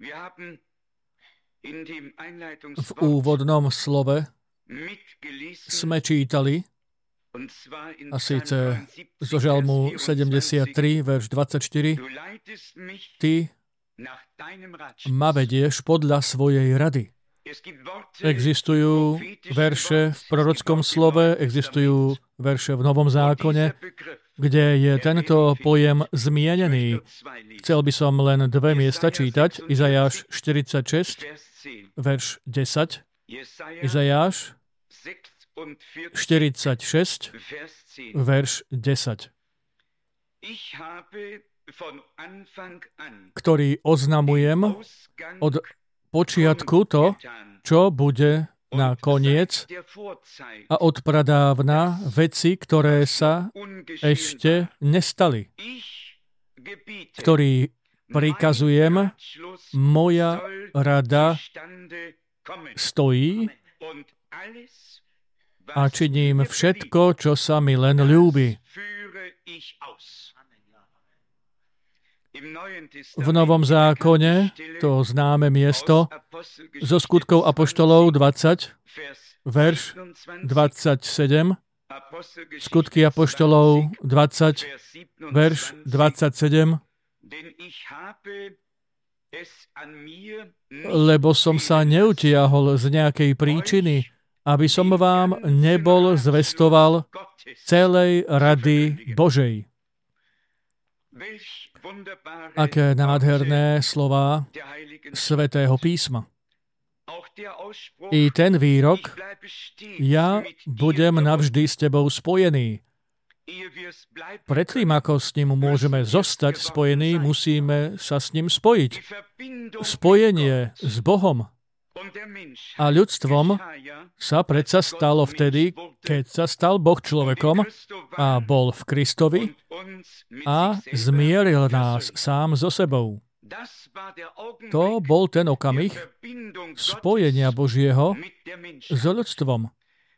V úvodnom slove sme čítali, a síce zo Žalmu 73, verš 24, Ty ma vedieš podľa svojej rady. Existujú verše v prorockom slove, existujú verše v Novom zákone, kde je tento pojem zmienený. Chcel by som len dve miesta čítať. Izajáš 46, verš 10. Izajáš 46, verš 10. Ktorý oznamujem od počiatku to, čo bude na koniec a od pradávna veci, ktoré sa ešte nestali. Ktorý prikazujem, moja rada stojí a činím všetko, čo sa mi len ľúbi. V Novom zákone, to známe miesto, zo Skutkov apoštolov 20, verš 27, Skutky apoštolov 20, verš 27, lebo som sa neutiahol z nejakej príčiny, aby som vám nebol zvestoval celej rady Božej. Aké nádherné slová Svätého písma. I ten výrok, ja budem navždy s tebou spojený. Predtým, ako s ním môžeme zostať spojení, musíme sa s ním spojiť. Spojenie s Bohom a ľudstvom sa predsa stalo vtedy, keď sa stal Boh človekom a bol v Kristovi a zmieril nás sám so sebou. To bol ten okamih spojenia Božieho s ľudstvom.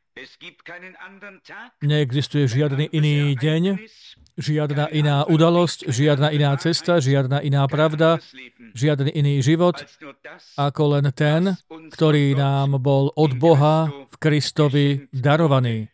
Neexistuje žiadny iný deň, žiadna iná udalosť, žiadna iná cesta, žiadna iná pravda, žiadny iný život, ako len ten, ktorý nám bol od Boha v Kristovi darovaný.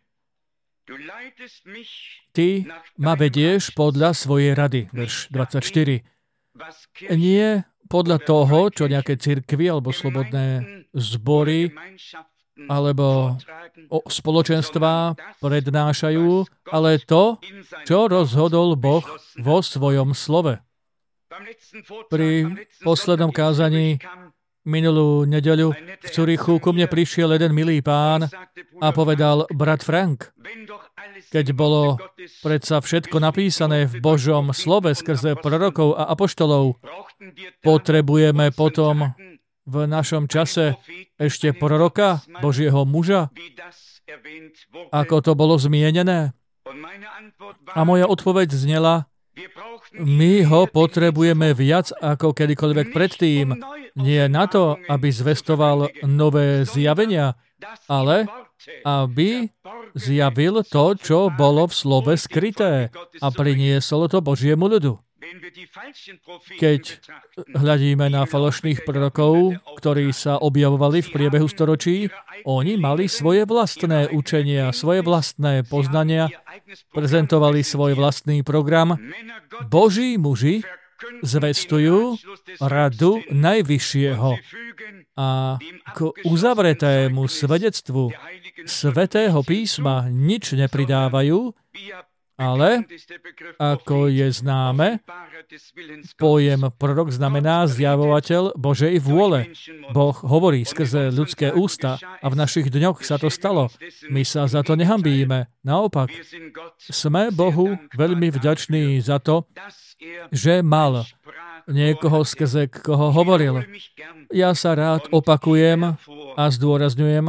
Ty ma vedieš podľa svojej rady, verš 24. Nie podľa toho, čo nejaké cirkvi alebo slobodné zbory alebo spoločenstvá prednášajú, ale to, čo rozhodol Boh vo svojom slove. Pri poslednom kázaní minulú nedeľu v Zurichu ku mne prišiel jeden milý pán a povedal, brat Frank, keď bolo predsa všetko napísané v Božom slove skrze prorokov a apoštolov, potrebujeme potom v našom čase ešte proroka, Božieho muža, ako to bolo zmienené. A moja odpoveď znela, my ho potrebujeme viac ako kedykoľvek predtým. Nie na to, aby zvestoval nové zjavenia, ale aby zjavil to, čo bolo v slove skryté a priniesol to Božiemu ľudu. Keď hľadíme na falošných prorokov, ktorí sa objavovali v priebehu storočí, oni mali svoje vlastné učenia, svoje vlastné poznania, prezentovali svoj vlastný program. Boží muži zvestujú radu Najvyššieho a k uzavretému svedectvu Svätého písma nič nepridávajú, ale, ako je známe, pojem prorok znamená zjavovateľ Božej vôle. Boh hovorí skrze ľudské ústa a v našich dňoch sa to stalo. My sa za to nehanbíme. Naopak, sme Bohu veľmi vďační za to, že mal niekoho, skrze koho hovoril. Ja sa rád opakujem a zdôrazňujem,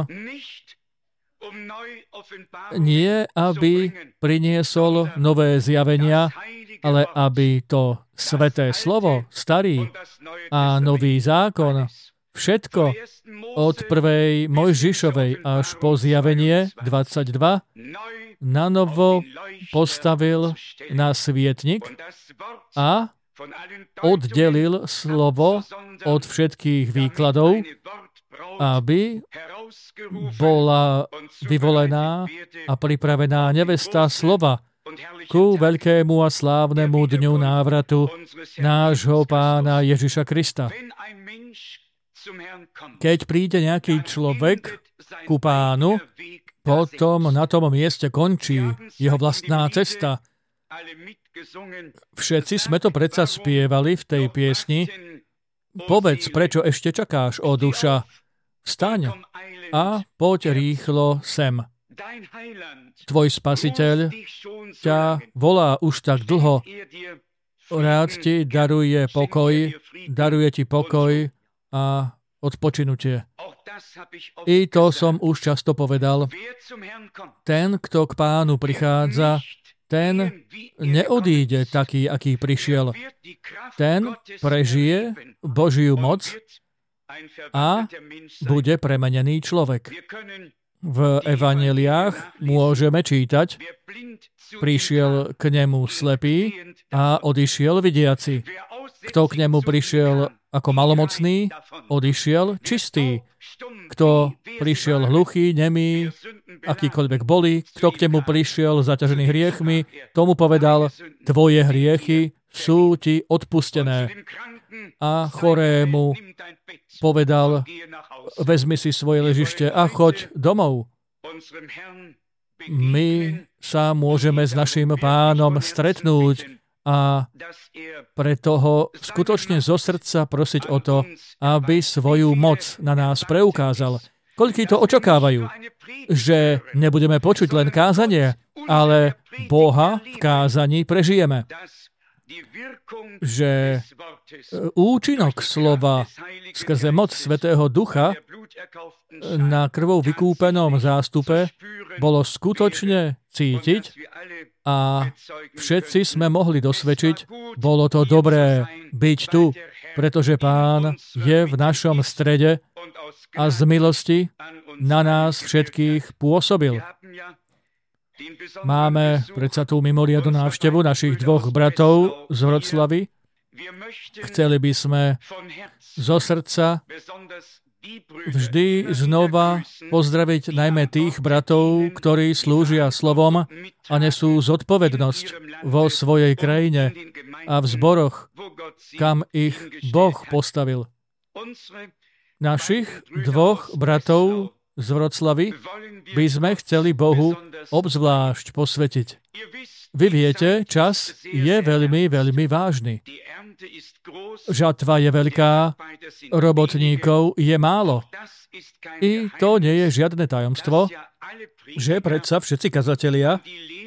nie aby priniesol nové zjavenia, ale aby to sväté slovo, starý a nový zákon, všetko od prvej Mojžišovej až po zjavenie 22 nanovo postavil na svietnik a oddelil slovo od všetkých výkladov, aby bola vyvolená a pripravená nevesta slova ku veľkému a slávnemu dňu návratu nášho Pána Ježiša Krista. Keď príde nejaký človek ku Pánu, potom na tom mieste končí jeho vlastná cesta. Všetci sme to predsa spievali v tej piesni. Povedz, prečo ešte čakáš, ó duša? Vstaň a poď rýchlo sem. Tvoj spasiteľ ťa volá už tak dlho. Rád ti daruje ti pokoj a odpočinutie. I to som už často povedal. Ten, kto k Pánu prichádza, ten neodíde taký, aký prišiel. Ten prežije Božiu moc a bude premenený človek. V evanjeliách môžeme čítať, prišiel k nemu slepý a odišiel vidiaci. Kto k nemu prišiel ako malomocný, odišiel čistý. Kto prišiel hluchý, nemý, akýkoľvek boli, kto k nemu prišiel zaťažený hriechmi, tomu povedal, tvoje hriechy sú ti odpustené. A chorému povedal, vezmi si svoje ležište a choď domov. My sa môžeme s našim Pánom stretnúť a preto ho skutočne zo srdca prosiť o to, aby svoju moc na nás preukázal. Koľkí to očakávajú? Že nebudeme počuť len kázanie, ale Boha v kázaní prežijeme. Že účinok slova skrze moc Svätého Ducha na krvou vykúpenom zástupe bolo skutočne cítiť a všetci sme mohli dosvedčiť, bolo to dobré byť tu, pretože Pán je v našom strede a z milosti na nás všetkých pôsobil. Máme predsa tú mimoriadnu návštevu našich dvoch bratov z Vroclavy. Chceli by sme zo srdca vždy znova pozdraviť najmä tých bratov, ktorí slúžia slovom a nesú zodpovednosť vo svojej krajine a v zboroch, kam ich Boh postavil. Našich dvoch bratov z Vroclavy by sme chceli Bohu obzvlášť posvetiť. Vy viete, čas je veľmi, veľmi vážny. Žatva je veľká, robotníkov je málo. I to nie je žiadne tajomstvo, že predsa všetci kazatelia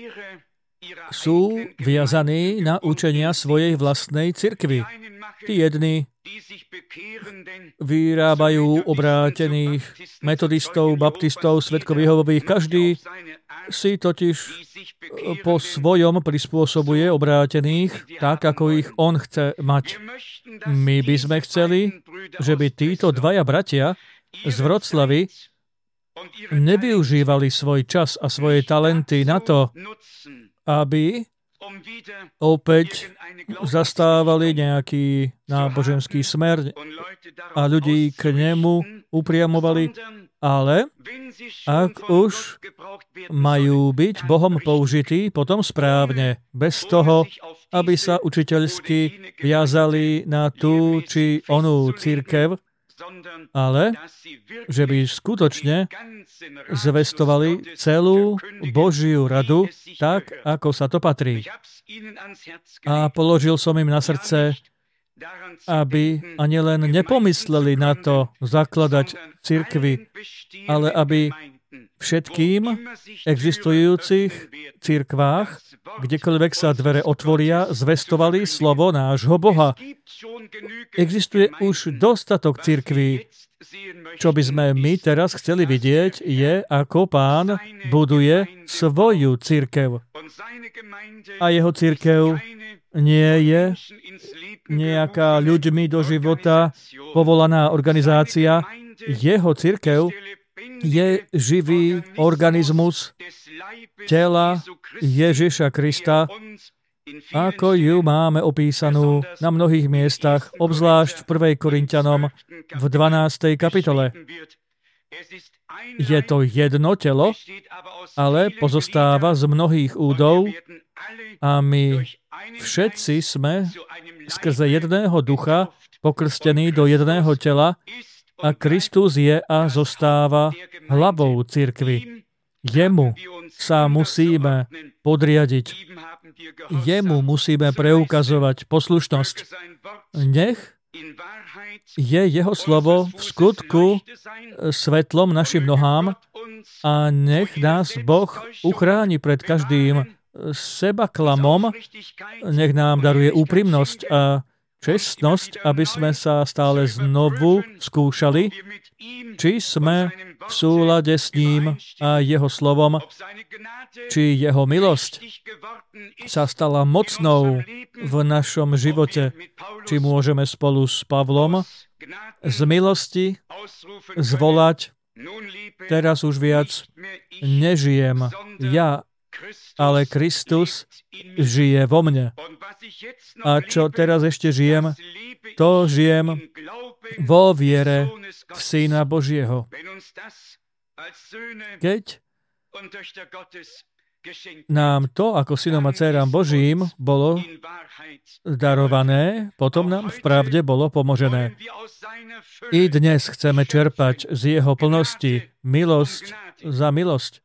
sú viazaní na učenia svojej vlastnej cirkvi. Tí jedni vyrábajú obrátených metodistov, baptistov, svedkov Jehovových. Každý si totiž po svojom prispôsobuje obrátených tak, ako ich on chce mať. My by sme chceli, že by títo dvaja bratia z Vroclavy nevyužívali svoj čas a svoje talenty na to, aby opäť zastávali nejaký náboženský smer a ľudí k nemu upriamovali, ale ak už majú byť Bohom použití, potom správne, bez toho, aby sa učiteľsky viazali na tú či onú cirkev, ale že by skutočne zvestovali celú Božiu radu tak, ako sa to patrí. A položil som im na srdce, aby ani len nepomysleli na to zakladať cirkvi, ale aby všetkým existujúcich cirkvách, kdekoľvek sa dvere otvoria, zvestovali slovo nášho Boha. Existuje už dostatok cirkví. Čo by sme my teraz chceli vidieť, je, ako Pán buduje svoju cirkev. A jeho cirkev nie je nejaká ľuďmi do života povolaná organizácia. Jeho cirkev je živý organizmus tela Ježiša Krista, ako ju máme opísanú na mnohých miestach, obzvlášť v 1. Korinťanom v 12. kapitole. Je to jedno telo, ale pozostáva z mnohých údov a my všetci sme skrze jedného ducha pokrstení do jedného tela a Kristus je a zostáva hlavou cirkvi. Jemu sa musíme podriadiť. Jemu musíme preukazovať poslušnosť. Nech je jeho slovo v skutku svetlom našim nohám a nech nás Boh uchráni pred každým sebaklamom, nech nám daruje úprimnosť a čestnosť, aby sme sa stále znovu skúšali, či sme v súlade s ním a jeho slovom, či jeho milosť sa stala mocnou v našom živote, či môžeme spolu s Pavlom z milosti zvolať: teraz už viac nežijem ja, ale Kristus žije vo mne. A čo teraz ešte žijem, to žijem vo viere v Syna Božieho. Keď nám to, ako synom a dcéram Božím, bolo darované, potom nám v pravde bolo pomožené. I dnes chceme čerpať z jeho plnosti milosť za milosť.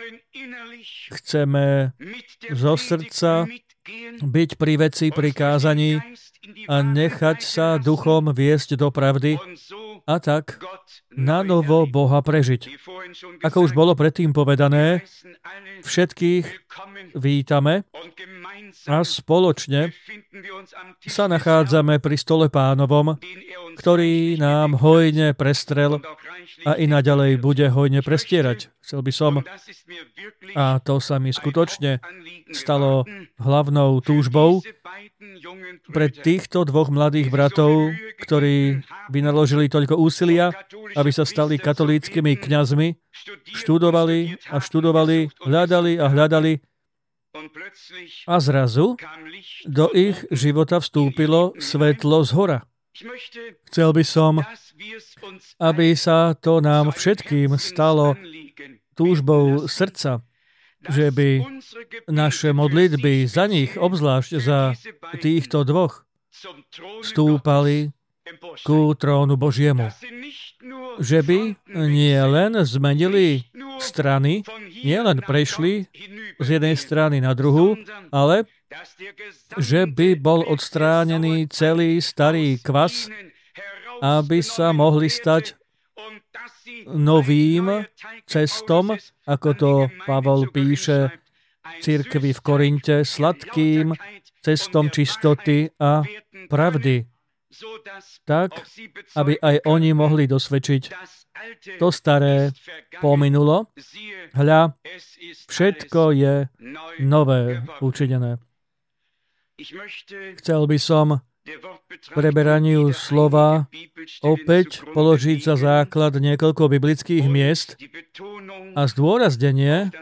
Chceme zo srdca byť pri veci, pri kázaní a nechať sa duchom viesť do pravdy a tak na novo Boha prežiť. Ako už bolo predtým povedané, všetkých vítame a spoločne sa nachádzame pri stole Pánovom, ktorý nám hojne prestrel a i naďalej bude hojne prestierať. Chcel by som, a to sa mi skutočne stalo hlavnou túžbou, pre týchto dvoch mladých bratov, ktorí vynaložili toľko úsilia, aby sa stali katolíckymi kňazmi, študovali a študovali, hľadali a hľadali a zrazu do ich života vstúpilo svetlo zhora. Chcel by som, aby sa to nám všetkým stalo túžbou srdca, že by naše modlitby za nich, obzvlášť za týchto dvoch, vstúpali ku trónu Božiemu. Že by nie len zmenili strany, nie len prešli z jednej strany na druhú, ale že by bol odstránený celý starý kvas, aby sa mohli stať novým cestom, ako to Pavol píše cirkvi v Korinte, sladkým cestom čistoty a pravdy. Tak, aby aj oni mohli dosvedčiť: to staré pominulo, hľa, všetko je nové učinené. Chcel by som preberaniu slova opäť položiť za základ niekoľko biblických miest a zdôraznenie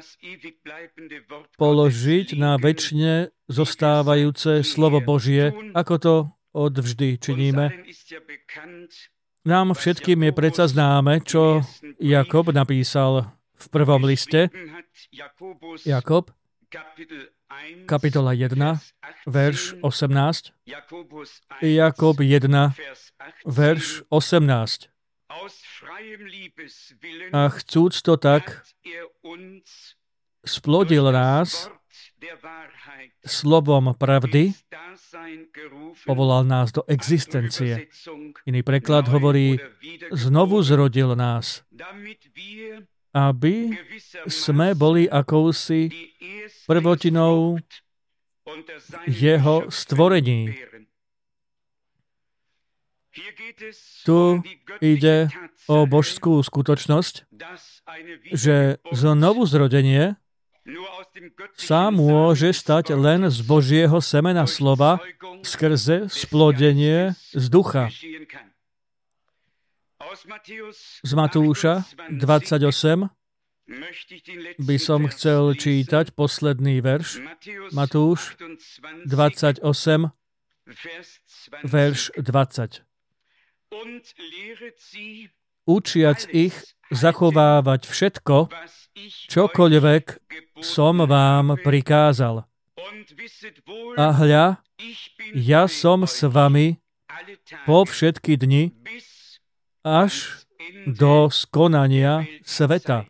položiť na večne zostávajúce slovo Božie, ako to odvždy činíme. Nám všetkým je predsa známe, čo Jakob napísal v prvom liste. Jakob, kapitola 1, verš 18. Jakob 1, verš 18. A chcúc to tak, splodil nás slovom pravdy, povolal nás do existencie. Iný preklad hovorí, znovu zrodil nás, aby sme boli akousi prvotinou jeho stvorení. Tu ide o božskú skutočnosť, že znovu zrodenie sa môže stať len z Božieho semena slova skrze splodenie z ducha. Z Matúša 28, by som chcel čítať posledný verš, Matúš 28, verš 20. Učiac ich zachovávať všetko, čokoľvek som vám prikázal. A hľa, ja som s vami po všetky dni až do skonania sveta.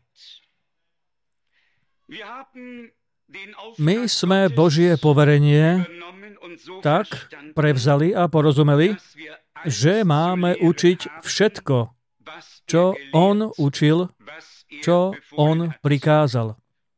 My sme Božie poverenie tak prevzali a porozumeli, že máme učiť všetko, čo on učil, čo on prikázal.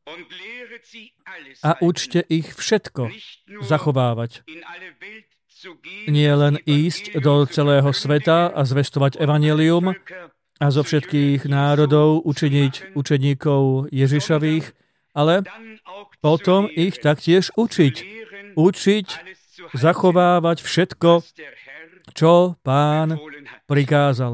A učte ich všetko zachovávať. Nie len ísť do celého sveta a zvestovať evanjelium a zo všetkých národov učiniť učeníkov Ježišových, ale potom ich taktiež učiť. Učiť zachovávať všetko, čo Pán prikázal.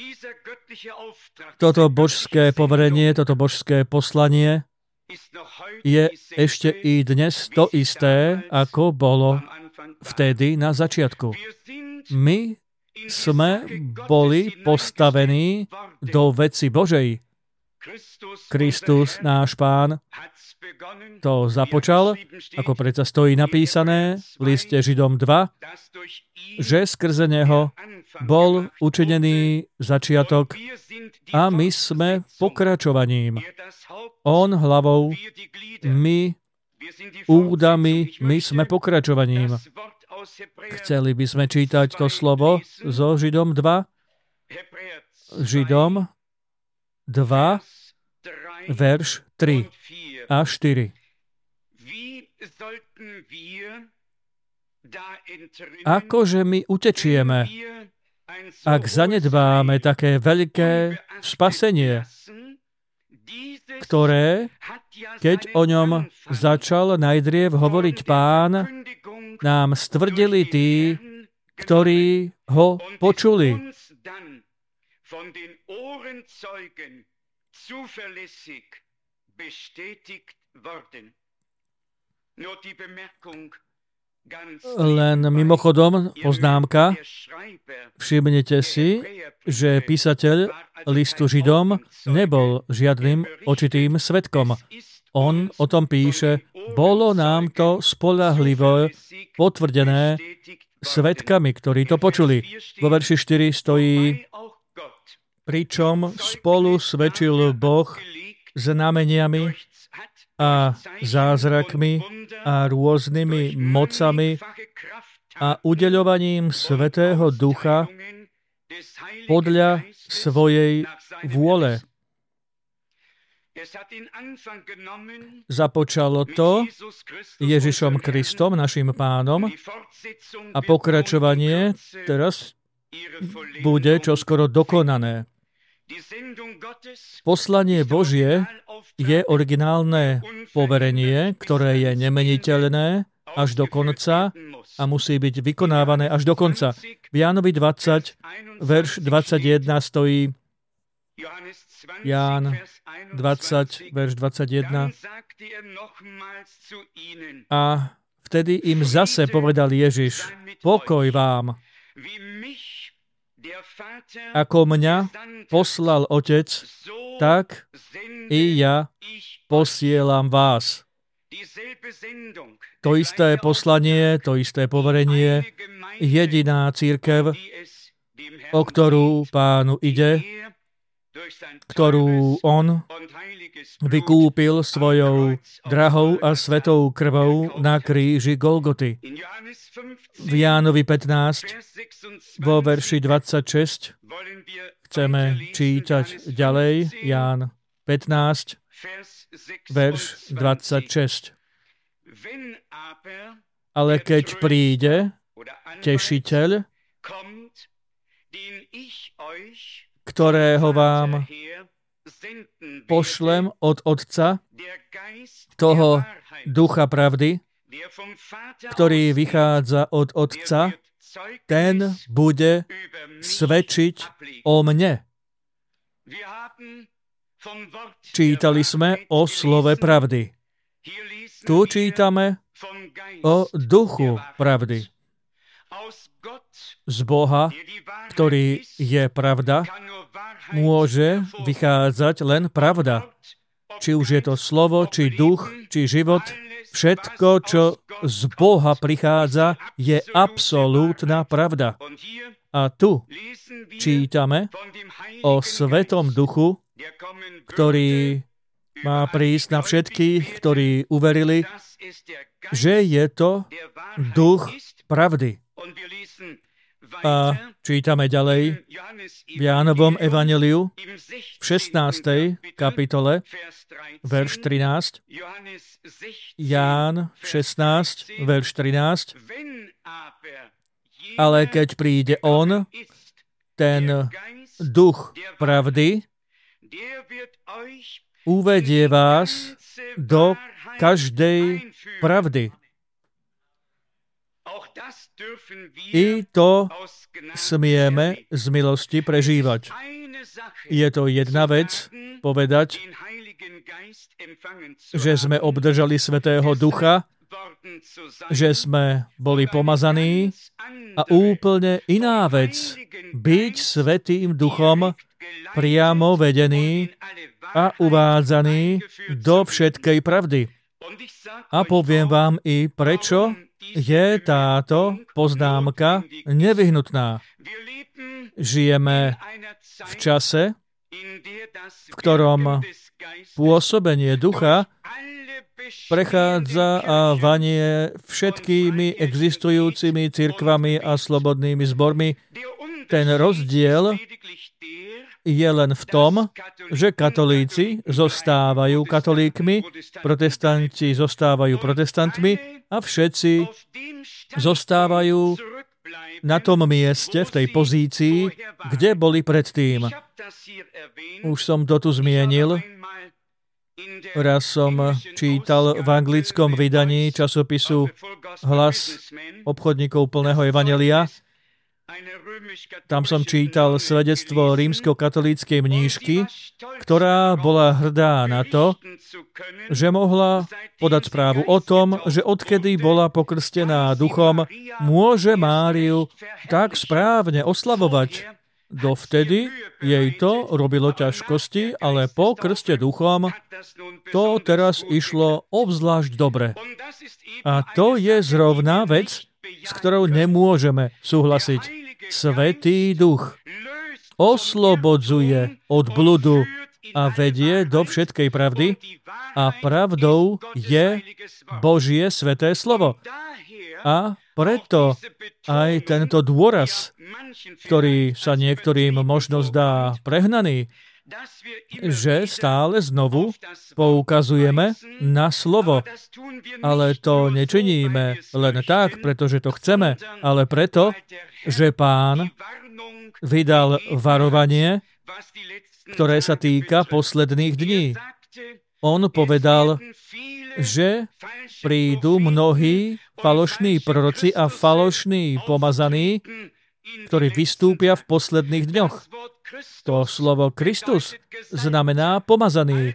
Toto božské poverenie, toto božské poslanie je ešte i dnes to isté, ako bolo vtedy na začiatku. My sme boli postavení do veci Božej. Kristus, náš Pán, to započal, ako predsa stojí napísané v liste Židom 2, že skrze neho bol učinený začiatok a my sme pokračovaním. On hlavou, my údami, my sme pokračovaním. Chceli by sme čítať to slovo zo Židom 2? Židom 2, verš 3 a 4. Akože my utečieme, ak zanedbáme také veľké spasenie, ktoré, keď o ňom začal najdriev hovoriť Pán, nám stvrdili tí, ktorí ho počuli. Len mimochodom poznámka, všimnite si, že písateľ listu Židom nebol žiadnym očitým svedkom. On o tom píše, bolo nám to spoľahlivo potvrdené svedkami, ktorí to počuli. Vo verši 4 stojí, pričom spolu svedčil Boh znameniami a zázrakmi a rôznymi mocami a udeľovaním Svätého Ducha podľa svojej vôle. Započalo to Ježišom Kristom, našim Pánom, a pokračovanie teraz bude čoskoro dokonané. Poslanie Božie je originálne poverenie, ktoré je nemeniteľné až do konca a musí byť vykonávané až do konca. V Jánovi 20, verš 21 stojí Ján 20, verš 21. A vtedy im zase povedal Ježiš, pokoj vám. Ako mňa poslal Otec, tak i ja posielam vás. To isté poslanie, to isté poverenie, jediná cirkev, o ktorú Pánu ide, ktorú on vykúpil svojou drahou a svetou krvou na kríži Golgoty. V Jánovi 15, vo verši 26, chceme čítať ďalej, Ján 15, verš 26. Ale keď príde Tešiteľ, ktorého vám pošlem od Otca, toho Ducha pravdy, ktorý vychádza od Otca, ten bude svedčiť o mne. Čítali sme o slove pravdy. Tu čítame o duchu pravdy. Z Boha, ktorý je pravda, môže vychádzať len pravda. Či už je to slovo, či duch, či život, všetko, čo z Boha prichádza, je absolútna pravda. A tu čítame o Svetom Duchu, ktorý má prísť na všetkých, ktorí uverili, že je to duch pravdy. A čítame ďalej v Jánovom evanjeliu v 16. kapitole, verš 13. Ján 16, verš 13. Ale keď príde on, ten duch pravdy, uvedie vás do každej pravdy. I to smieme z milosti prežívať. Je to jedna vec povedať, že sme obdržali Svätého Ducha, že sme boli pomazaní, a úplne iná vec byť Svätým Duchom priamo vedený a uvádzaný do všetkej pravdy. A poviem vám i prečo je táto poznámka nevyhnutná. Žijeme v čase, v ktorom pôsobenie ducha prechádza a vanie všetkými existujúcimi cirkvami a slobodnými zbormi. Ten rozdiel je len v tom, že katolíci zostávajú katolíkmi, protestanti zostávajú protestantmi a všetci zostávajú na tom mieste, v tej pozícii, kde boli predtým. Už som to tu zmienil. Raz som čítal v anglickom vydaní časopisu Hlas obchodníkov plného evanjelia. Tam som čítal svedectvo rímskokatolíckej mníšky, ktorá bola hrdá na to, že mohla podať správu o tom, že odkedy bola pokrstená duchom, môže Máriu tak správne oslavovať. Dovtedy jej to robilo ťažkosti, ale po krste duchom to teraz išlo obzvlášť dobre. A to je zrovna vec, s ktorou nemôžeme súhlasiť. Svätý Duch oslobodzuje od bludu a vedie do všetkej pravdy a pravdou je Božie sväté slovo. A preto aj tento dôraz, ktorý sa niektorým možno zdá prehnaný, že stále znovu poukazujeme na slovo. Ale to nečiníme len tak, pretože to chceme, ale preto, že Pán vydal varovanie, ktoré sa týka posledných dní. On povedal, že prídu mnohí falošní proroci a falošní pomazaní, ktorí vystúpia v posledných dňoch. To slovo Kristus znamená pomazaný.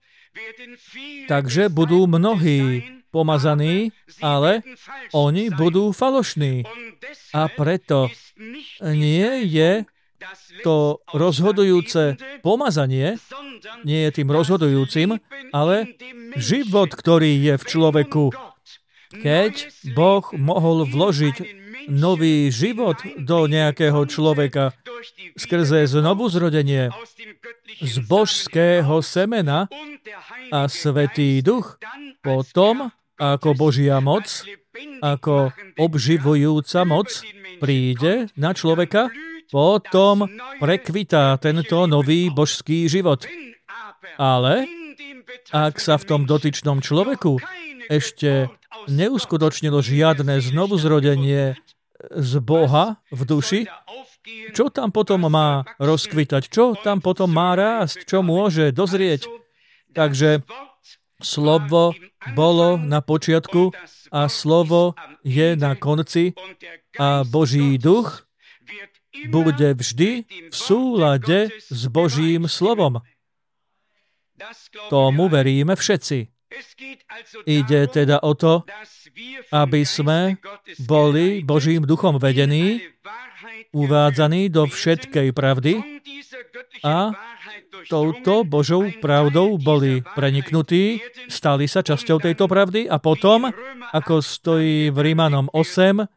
Takže budú mnohí pomazaní, ale oni budú falošní. A preto nie je to rozhodujúce pomazanie, nie je tým rozhodujúcim, ale život, ktorý je v človeku. Keď Boh mohol vložiť nový život do nejakého človeka skrze znovuzrodenie z božského semena a Svätý Duch, potom ako Božia moc, ako obživujúca moc príde na človeka, potom prekvitá tento nový božský život. Ale ak sa v tom dotyčnom človeku ešte neuskutočnilo žiadne znovuzrodenie z Boha v duši, čo tam potom má rozkvitať? Čo tam potom má rásť? Čo môže dozrieť? Takže slovo bolo na počiatku a slovo je na konci a Boží duch bude vždy v súlade s Božím slovom. Tomu veríme všetci. Ide teda o to, aby sme boli Božím duchom vedení, uvádzaní do všetkej pravdy a touto Božou pravdou boli preniknutí, stali sa časťou tejto pravdy a potom, ako stojí v Rímanom 8,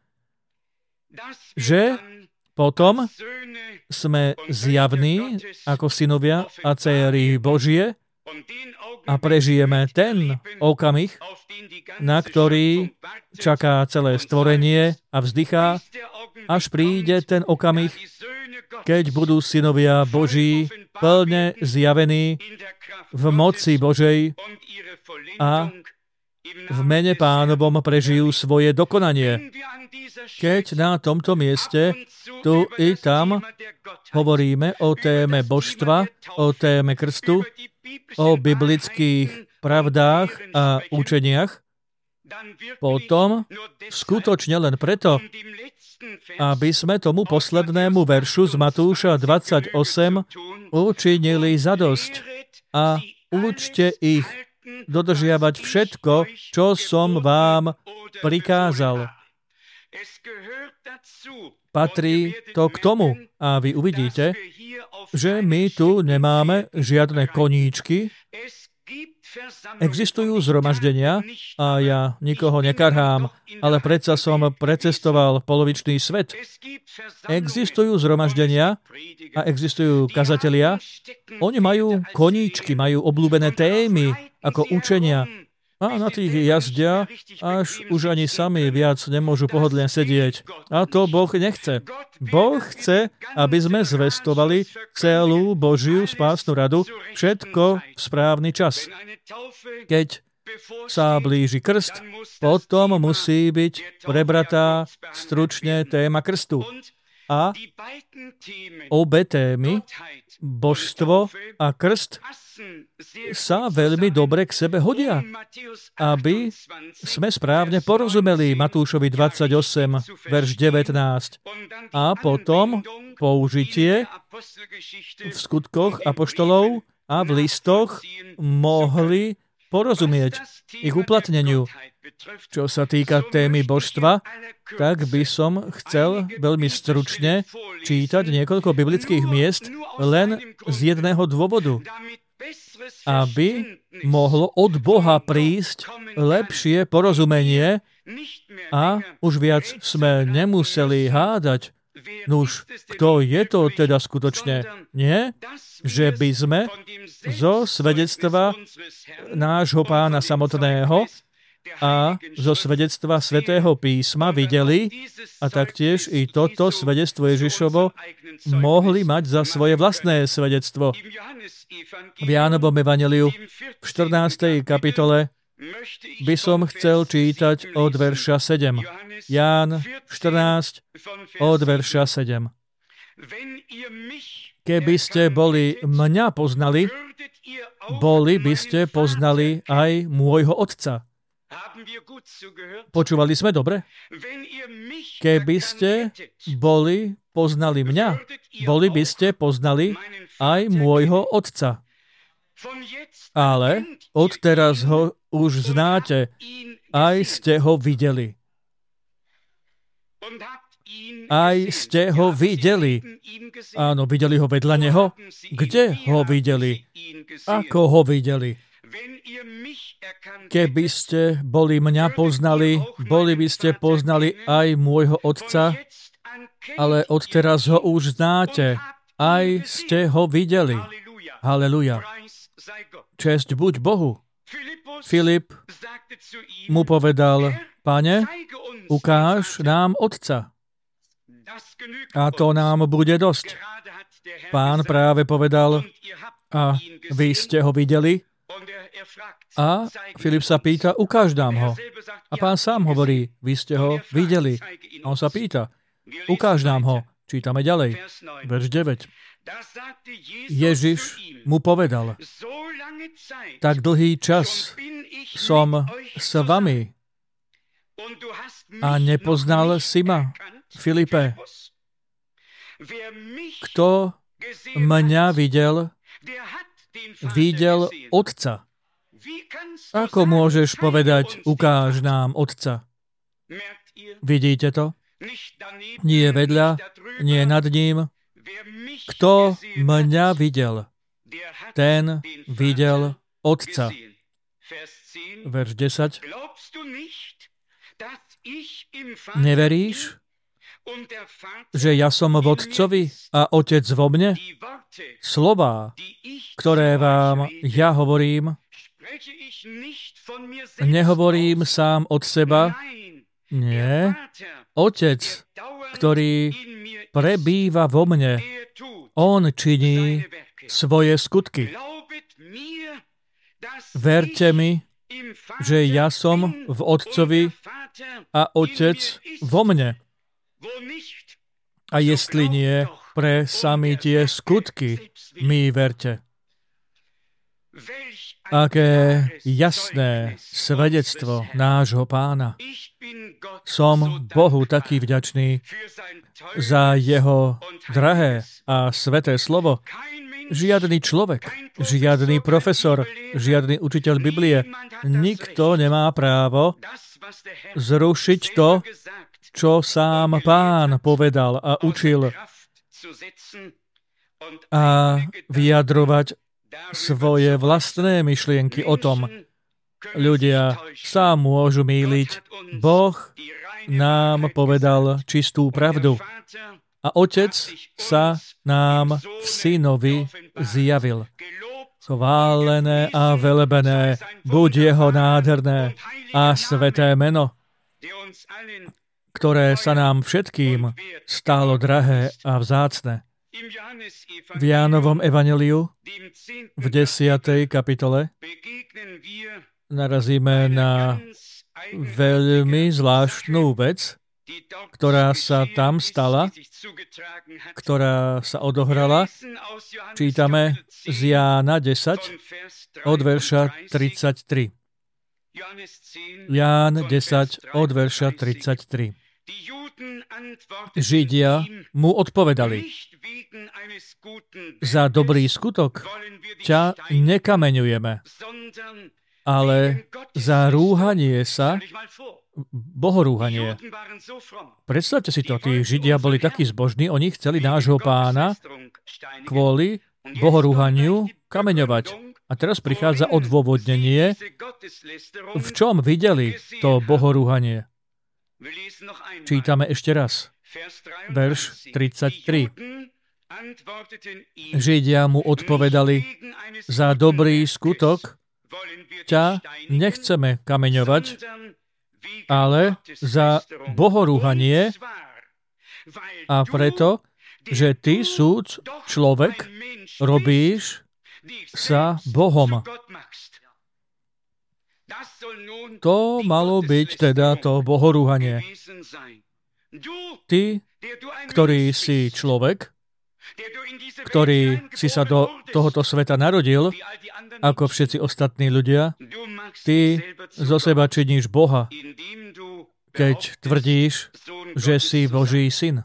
že potom sme zjavní ako synovia a dcéry Božie a prežijeme ten okamih, na ktorý čaká celé stvorenie a vzdychá, až príde ten okamih, keď budú synovia Boží plne zjavení v moci Božej a v mene Pánovom prežijú svoje dokonanie. Keď na tomto mieste, tu i tam, hovoríme o téme božstva, o téme krstu, o biblických pravdách a učeniach, potom skutočne len preto, aby sme tomu poslednému veršu z Matúša 28 učinili zadosť a učte ich dodržiavať všetko, čo som vám prikázal. Patrí to k tomu a vy uvidíte, že my tu nemáme žiadne koníčky. Existujú zhromaždenia a ja nikoho nekarhám, ale predsa som precestoval polovičný svet. Existujú zhromaždenia a existujú kazatelia. Oni majú koníčky, majú obľúbené témy ako učenia. A na tých jazdia, až už ani sami viac nemôžu pohodlne sedieť. A to Boh nechce. Boh chce, aby sme zvestovali celú Božiu spásnu radu, všetko v správny čas. Keď sa blíži krst, potom musí byť prebratá stručne téma krstu. A obe témy, božstvo a krst, sa veľmi dobre k sebe hodia, aby sme správne porozumeli Matúšovi 28, verš 19. A potom použitie v skutkoch apoštolov a v listoch mohli porozumieť ich uplatneniu. Čo sa týka témy božstva, tak by som chcel veľmi stručne čítať niekoľko biblických miest len z jedného dôvodu. Aby mohlo od Boha prísť lepšie porozumenie a už viac sme nemuseli hádať. Nuž, kto je to teda skutočne? Nie, že by sme zo svedectva nášho Pána samotného a zo svedectva Svätého písma videli a taktiež i toto svedectvo Ježišovo mohli mať za svoje vlastné svedectvo. V Jánovom evanjeliu v 14. kapitole by som chcel čítať od verša 7. Ján 14 od verša 7. Keby ste boli mňa poznali, boli by ste poznali aj môjho Otca. Počúvali sme dobre? Keby ste poznali mňa, boli by ste poznali aj môjho Otca. Ale odteraz ho už znáte, aj ste ho videli. Aj ste ho videli. Áno, videli ho vedľa neho? Kde ho videli? Ako ho videli? Keby ste boli mňa poznali, boli by ste poznali aj môjho Otca, ale odteraz ho už znáte, aj ste ho videli. Haleluja. Česť buď Bohu. Filip mu povedal, Pane, ukáž nám Otca. A to nám bude dosť. Pán práve povedal, a vy ste ho videli? A Filip sa pýta, ukáž nám ho. A Pán sám hovorí, vy ste ho videli. A on sa pýta, ukáž nám ho. Čítame ďalej. Verš 9. Ježiš mu povedal, tak dlhý čas som s vami a nepoznal si ma, Filipe. Kto mňa videl, videl Otca. Ako môžeš povedať, ukáž nám Otca? Vidíte to? Nie vedľa, nie nad ním. Kto mňa videl, ten videl Otca. Verš 10. Neveríš, že ja som v Otcovi a Otec vo mne? Slová, ktoré vám ja hovorím, nehovorím sám od seba. Nie. Otec, ktorý prebýva vo mne, on činí svoje skutky. Verte mi, že ja som v Otcovi a Otec vo mne. A jestli nie, pre sami tie skutky mi verte. Aké jasné svedectvo nášho Pána. Som Bohu taký vďačný za jeho drahé a sveté slovo. Žiadny človek, žiadny profesor, žiadny učiteľ Biblie, nikto nemá právo zrušiť to, čo sám Pán povedal a učil a vyjadrovať svoje vlastné myšlienky o tom. Ľudia sa môžu mýliť. Boh nám povedal čistú pravdu. A Otec sa nám v Synovi zjavil. Chválené a velebené buď jeho nádherné a sveté meno, ktoré sa nám všetkým stalo drahé a vzácne. V Jánovom evanjeliu v 10. kapitole narazíme na veľmi zvláštnu vec, ktorá sa tam stala, ktorá sa odohrala. Čítame z Jána 10 od verša 33. Ján 10 od verša 33. Židia mu odpovedali: za dobrý skutok ťa nekameňujeme, ale za rúhanie sa, bohorúhanie. Predstavte si to, tí Židia boli takí zbožní, oni chceli nášho Pána kvôli bohorúhaniu kameňovať. A teraz prichádza odôvodnenie, v čom videli to bohorúhanie. Čítame ešte raz. Verš 33. Židia mu odpovedali: za dobrý skutok ťa nechceme kameňovať, ale za bohorúhanie, a preto, že ty, súd, človek, robíš sa Bohom. To malo byť teda to bohorúhanie. Ty, ktorý si človek, ktorý si sa do tohoto sveta narodil, ako všetci ostatní ľudia, ty zo seba činíš Boha, keď tvrdíš, že si Boží syn.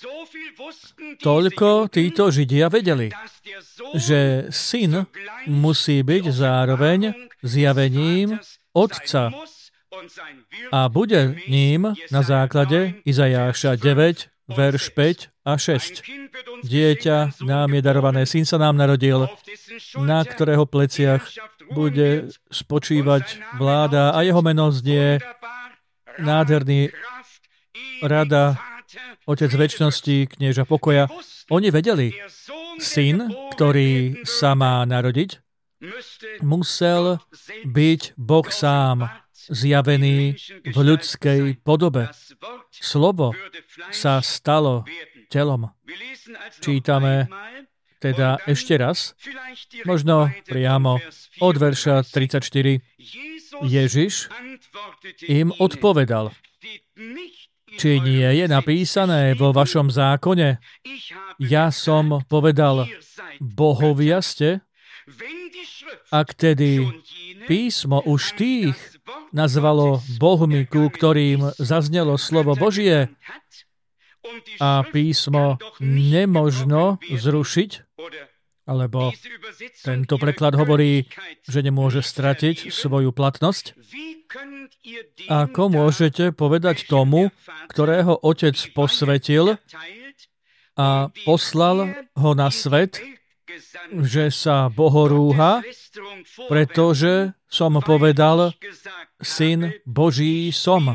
Toľko títo Židia vedeli, že syn musí byť zároveň zjavením Otca a bude ním na základe Izajáša 9, verš 5 a 6. Dieťa nám je darované, syn sa nám narodil, na ktorého pleciach bude spočívať vláda a jeho meno znie nádherný, Rada, Otec večnosti, Knieža pokoja. Oni vedeli, syn, ktorý sa má narodiť, musel byť Boh sám, zjavený v ľudskej podobe. Slovo sa stalo telom. Čítame teda ešte raz, možno priamo od verša 34. Ježiš im odpovedal: či nie je napísané vo vašom zákone, ja som povedal, bohovia ste? Ak tedy písmo už tých nazvalo bohmi, ku ktorým zaznelo slovo Božie, a písmo nemožno zrušiť, Alebo tento preklad hovorí, že nemôže stratiť svoju platnosť. Ako môžete povedať tomu, ktorého Otec posvetil a poslal ho na svet, že sa bohorúha, pretože som povedal, Syn Boží som.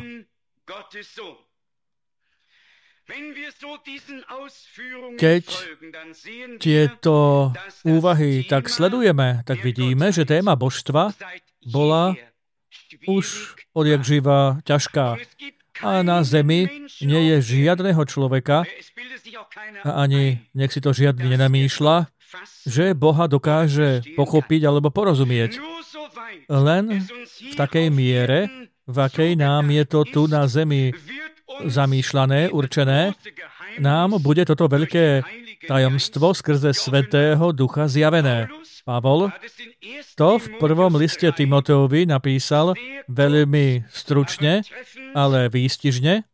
Keď tieto úvahy tak sledujeme, tak vidíme, že téma božstva bola už odjakživa ťažká. A na zemi nie je žiadneho človeka, a ani nech si to žiadny nenamýšľa, že Boha dokáže pochopiť alebo porozumieť. Len v takej miere, v akej nám je to tu na zemi zamýšľané, určené, nám bude toto veľké tajomstvo skrze Svätého Ducha zjavené. Pavol to v prvom liste Timoteovi napísal veľmi stručne, ale výstižne.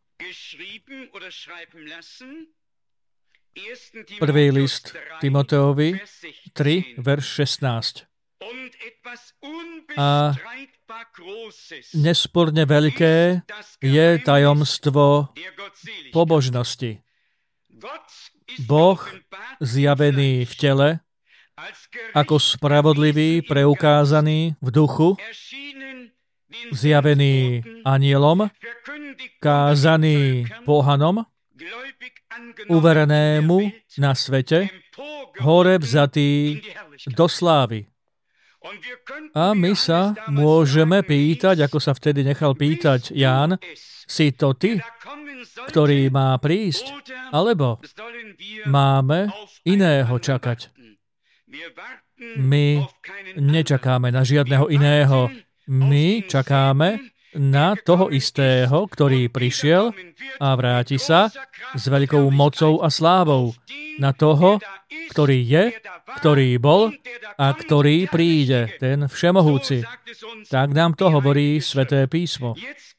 Prvý list Timoteovi 3, verš 16. A nesporne veľké je tajomstvo pobožnosti. Boh zjavený v tele, ako spravodlivý, preukázaný v duchu, zjavený anielom, kázaný pohanom, uverenému na svete, hore vzatý do slávy. A my sa môžeme pýtať, ako sa vtedy nechal pýtať Ján, si to ty, ktorý má prísť, alebo máme iného čakať? My nečakáme na žiadneho iného. My čakáme na toho istého, ktorý prišiel a vráti sa s veľkou mocou a slávou. Na toho, ktorý je, ktorý bol a ktorý príde, ten všemohúci. Tak nám to hovorí Sväté písmo.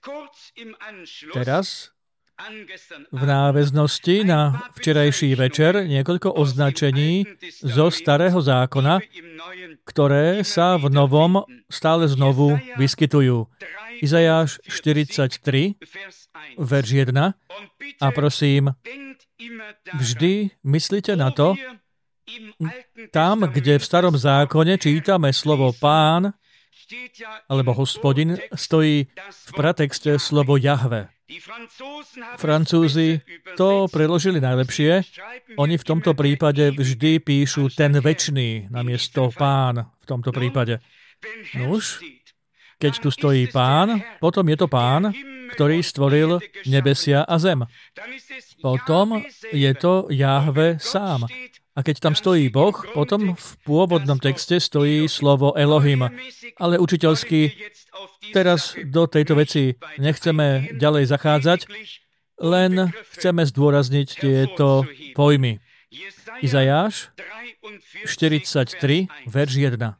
Teraz, v náväznosti na včerajší večer, niekoľko označení zo Starého zákona, ktoré sa v Novom stále znovu vyskytujú. Izajáš 43, verš 1. A prosím, vždy myslite na to, tam, kde v Starom zákone čítame slovo Pán alebo Hospodin, stojí v pratexte slovo Jahve. Francúzi to preložili najlepšie. Oni v tomto prípade vždy píšu ten večný namiesto Pán v tomto prípade. Nuž, keď tu stojí Pán, potom je to Pán, ktorý stvoril nebesia a zem. Potom je to Jahve sám. A keď tam stojí Boh, potom v pôvodnom texte stojí slovo Elohim. Ale učiteľsky teraz do tejto veci nechceme ďalej zachádzať, len chceme zdôrazniť tieto pojmy. Izajáš 43, verš 1.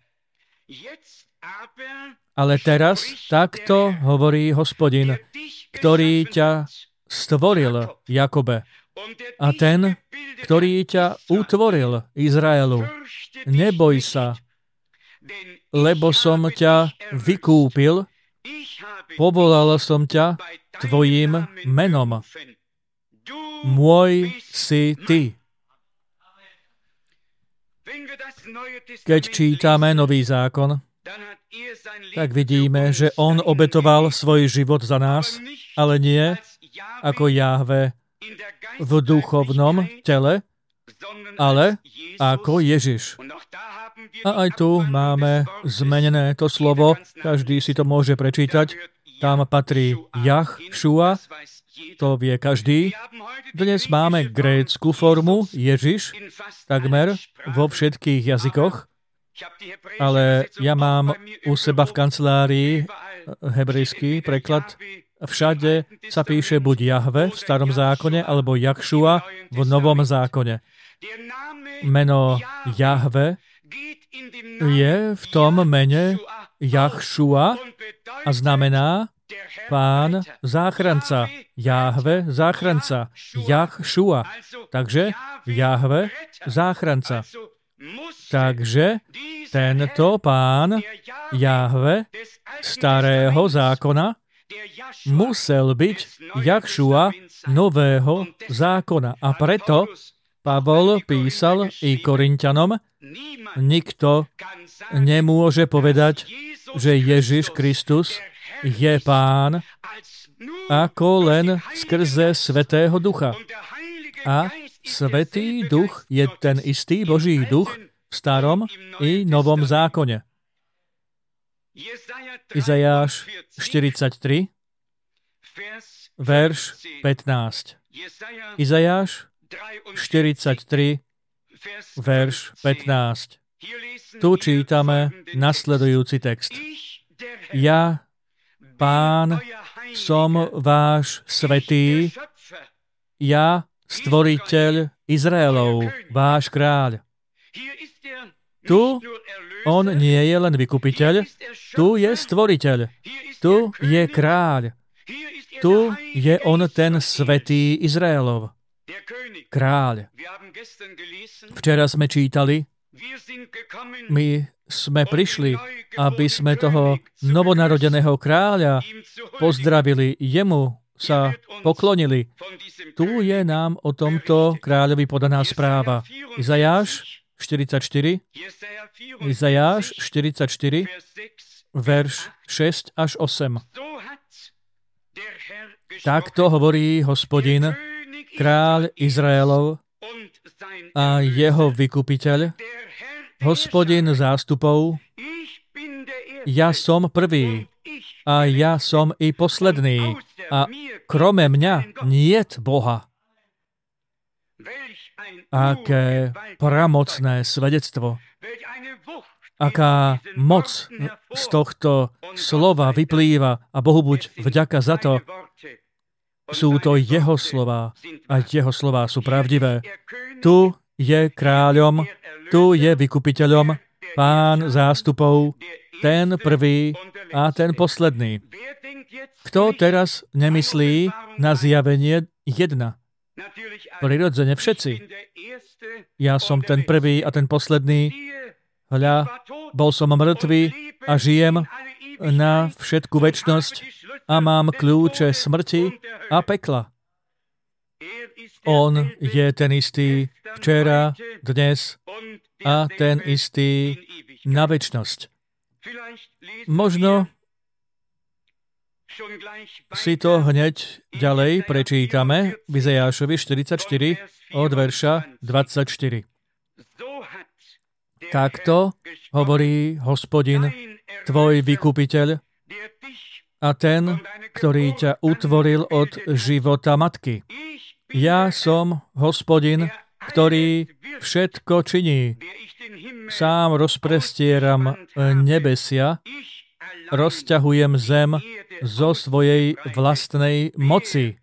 Ale teraz takto hovorí Hospodin, ktorý ťa stvoril, Jakobe, a ten, ktorý ťa utvoril, Izraelu. Neboj sa, lebo som ťa vykúpil, povolal som ťa tvojim menom. Môj si ty. Keď čítame Nový zákon, tak vidíme, že on obetoval svoj život za nás, ale nie ako Jahve v duchovnom tele, ale ako Ježiš. A aj tu máme zmenené to slovo, každý si to môže prečítať. Tam patrí Jahšua, to vie každý. Dnes máme grécku formu Ježiš, takmer vo všetkých jazykoch, ale ja mám u seba v kancelárii hebrejský preklad. Všade sa píše buď Jahve v Starom zákone, alebo Jahšua v Novom zákone. Meno Jahve je v tom mene Jahšua a znamená Pán záchranca. Jahve záchranca. Jahšua. Takže Jahve záchranca. Takže tento Pán Jahve starého zákona musel byť Jahšua nového zákona. A preto Pavol písal i Korinťanom, nikto nemôže povedať, že Ježiš Kristus je Pán, ako len skrze Svätého Ducha. A Svätý Duch je ten istý Boží duch v starom i novom zákone. Izajáš 43, verš 15. Izajáš 43, verš 15. Tu čítame nasledujúci text. Ja, Pán, som váš svätý, ja, Stvoriteľ Izraelov, váš kráľ. Tu on nie je len vykupiteľ, tu je Stvoriteľ, tu je kráľ, tu je on ten svätý Izraelov, kráľ. Včera sme čítali, my sme prišli, aby sme toho novonarodeného kráľa pozdravili, jemu sa poklonili. Tu je nám o tomto kráľovi podaná správa. Izajáš 44, verš 6 až 8. Takto hovorí Hospodin, kráľ Izraelov a jeho vykupiteľ, Hospodin zástupov, ja som prvý a ja som i posledný a krome mňa niet Boha. Aké pramocné svedectvo. Aká moc z tohto slova vyplýva a Bohu buď vďaka za to. Sú to jeho slová a jeho slová sú pravdivé. Tu je kráľom, tu je vykupiteľom, Pán zástupov, ten prvý a ten posledný. Kto teraz nemyslí na zjavenie 1? Prirodzene všetci. Ja som ten prvý a ten posledný. Hľa, bol som mŕtvý a žijem na všetku večnosť a mám kľúče smrti a pekla. On je ten istý včera, dnes a ten istý na večnosť. Možno si to hneď ďalej prečítame v Izajášovi 44 od verša 24. Takto hovorí Hospodin, tvoj vykupiteľ a ten, ktorý ťa utvoril od života matky. Ja som Hospodin, ktorý všetko činí. Sám rozprestieram nebesia, rozťahujem zem zo svojej vlastnej moci.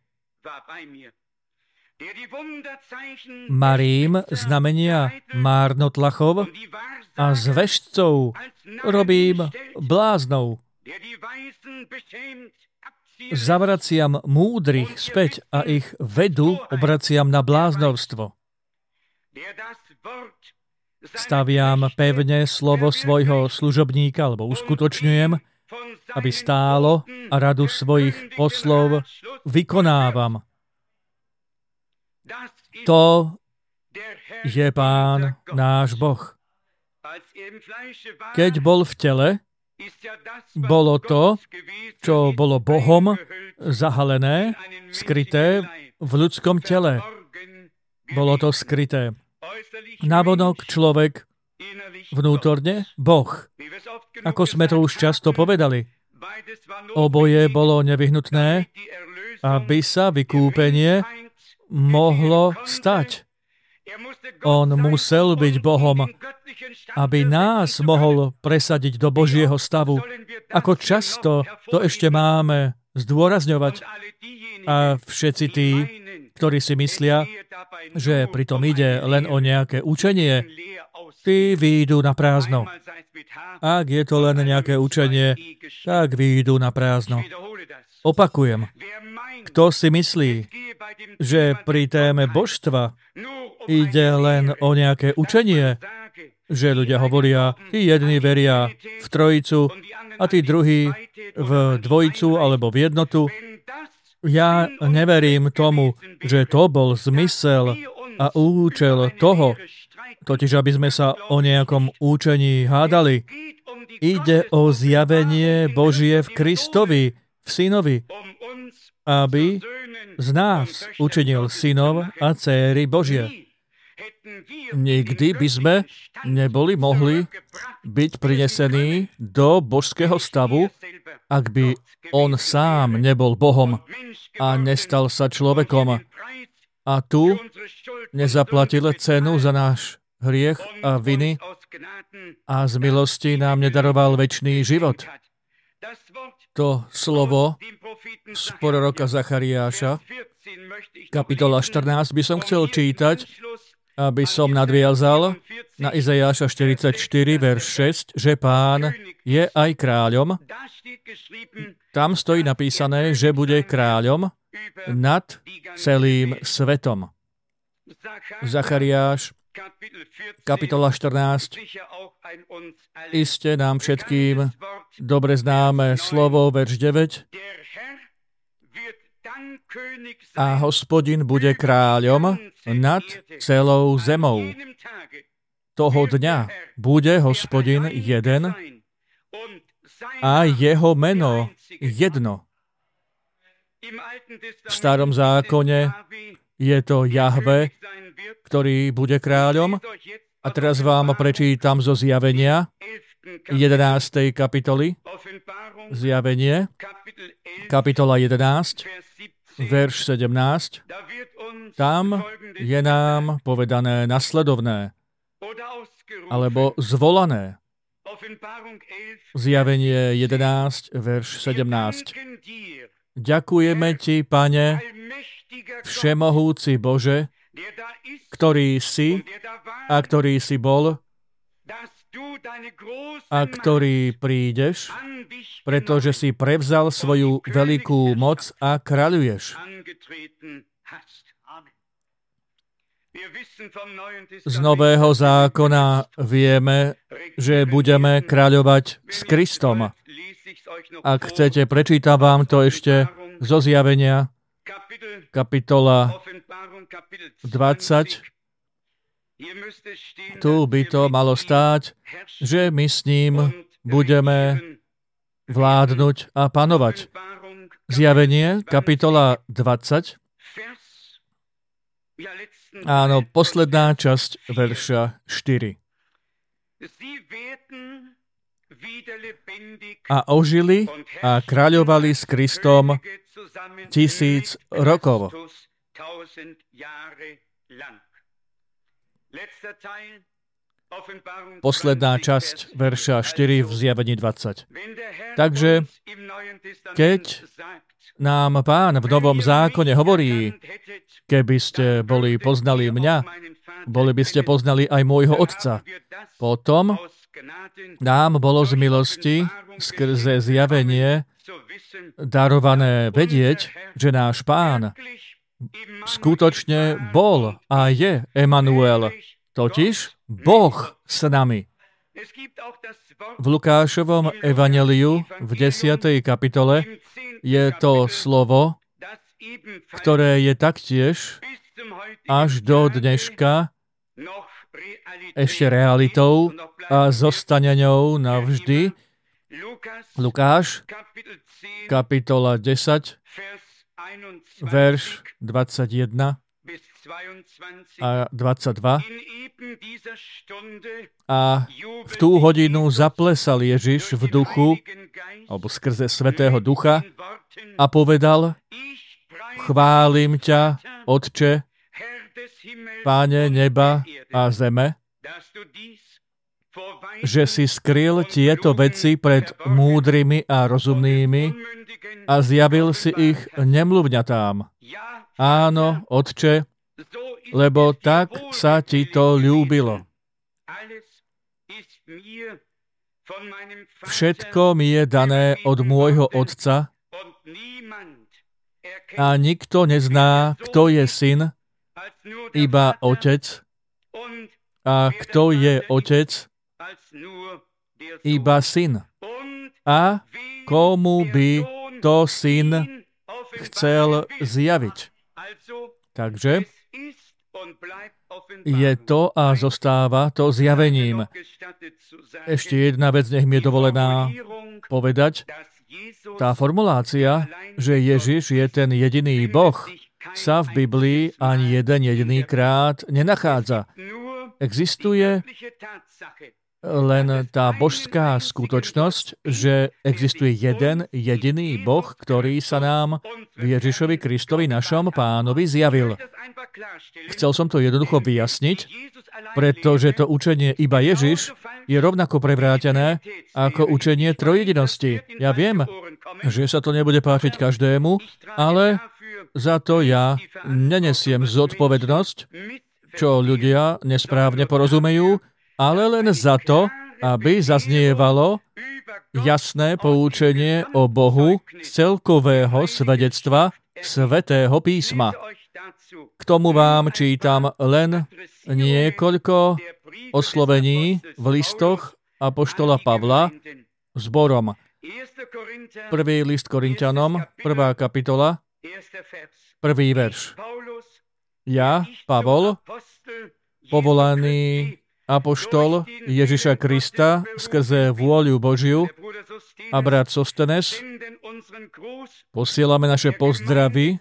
Marím znamenia márnotlachov a z vešcov robím bláznov. Zavraciam múdrych späť a ich vedu obraciam na bláznovstvo. Staviam pevne slovo svojho služobníka, alebo uskutočňujem, aby stálo a radu svojich poslov vykonávam. To je Pán náš Boh. Keď bol v tele, bolo to, čo bolo Bohom zahalené, skryté v ľudskom tele. Bolo to skryté. Navonok človek, vnútorne Boh. Ako sme to už často povedali. Oboje bolo nevyhnutné, aby sa vykúpenie mohlo stať. On musel byť Bohom, aby nás mohol presadiť do Božieho stavu. Ako často to ešte máme zdôrazňovať. A všetci tí, ktorí si myslia, že pritom ide len o nejaké učenie, tí výjdu na prázdno. Ak je to len nejaké učenie, tak výjdu na prázdno. Opakujem. Kto si myslí, že pri téme božstva ide len o nejaké učenie, že ľudia hovoria, tí jedni veria v trojicu a tí druhí v dvojicu alebo v jednotu. Ja neverím tomu, že to bol zmysel a účel toho, totiž aby sme sa o nejakom účení hádali. Ide o zjavenie Božie v Kristovi, v Synovi, aby z nás učinil synov a dcéry Božie. Nikdy by sme neboli mohli byť prinesení do božského stavu, ak by on sám nebol Bohom a nestal sa človekom. A tu nezaplatil cenu za náš hriech a viny a z milosti nám nedaroval večný život. To slovo z proroka Zachariáša, kapitola 14, by som chcel čítať, aby som nadviazal na Izajáša 44, verš 6, že Pán je aj kráľom. Tam stojí napísané, že bude kráľom nad celým svetom. Zachariáš, kapitola 14, iste nám všetkým dobre známe slovo, verš 9. A Hospodin bude kráľom nad celou zemou. Toho dňa bude Hospodin jeden a jeho meno jedno. V starom zákone je to Jahve, ktorý bude kráľom. A teraz vám prečítam zo Zjavenia 11. kapitoly. Zjavenie, kapitola 11, verš 17. Tam je nám povedané nasledovné, alebo zvolané. Zjavenie 11, verš 17. Ďakujeme ti, Pane, všemohúci Bože, ktorý si a ktorý si bol a ktorý prídeš, pretože si prevzal svoju veľkú moc a kráľuješ. Z Nového zákona vieme, že budeme kráľovať s Kristom. Ak chcete, prečítam vám to ešte zo Zjavenia, kapitola 20. Tu by to malo stáť, že my s ním budeme vládnuť a panovať. Zjavenie, kapitola 20. Áno, posledná časť verša 4. A ožili a kráľovali s Kristom 1000 rokov. Posledná časť verša 4 v Zjavení 20. Takže, keď nám Pán v Novom zákone hovorí, keby ste boli poznali mňa, boli by ste poznali aj môjho Otca. Potom nám bolo z milosti skrze zjavenie darované vedieť, že náš Pán skutočne bol a je Emanuel, totiž Boh s nami. V Lukášovom evanjeliu v 10. kapitole je to slovo, ktoré je taktiež až do dneška ešte realitou a zostane ňou navždy. Lukáš, kapitola 10, verš 21 a 22. A v tú hodinu zaplesal Ježiš v duchu, alebo skrze Svätého Ducha, a povedal: Chválim ťa, Otče, Páne neba a zeme, že si skryl tieto veci pred múdrymi a rozumnými a zjavil si ich nemluvňatám. Áno, Otče, lebo tak sa ti to ľúbilo. Všetko mi je dané od môjho Otca a nikto nezná, kto je syn, iba Otec A kto je otec? Iba syn. A komu by to syn chcel zjaviť? Takže je to a zostáva to zjavením. Ešte jedna vec, nech mi je dovolená povedať. Tá formulácia, že Ježiš je ten jediný Boh, sa v Biblii ani jeden jediný krát nenachádza. Existuje len tá božská skutočnosť, že existuje jeden jediný Boh, ktorý sa nám v Ježišovi Kristovi, našom Pánovi, zjavil. Chcel som to jednoducho vyjasniť, pretože to učenie iba Ježiš je rovnako prevrátené ako učenie trojjedinosti. Ja viem, že sa to nebude páčiť každému, ale za to ja nenesiem zodpovednosť, čo ľudia nesprávne porozumejú, ale len za to, aby zaznievalo jasné poučenie o Bohu z celkového svedectva Svätého písma. K tomu vám čítam len niekoľko oslovení v listoch apoštola Pavla zborom. Prvý list Korinťanom, 1. kapitola, 1. verš. Ja, Pavol, povolaný apoštol Ježiša Krista skrze vôľu Božiu, a brat Sostenes, posielame naše pozdravy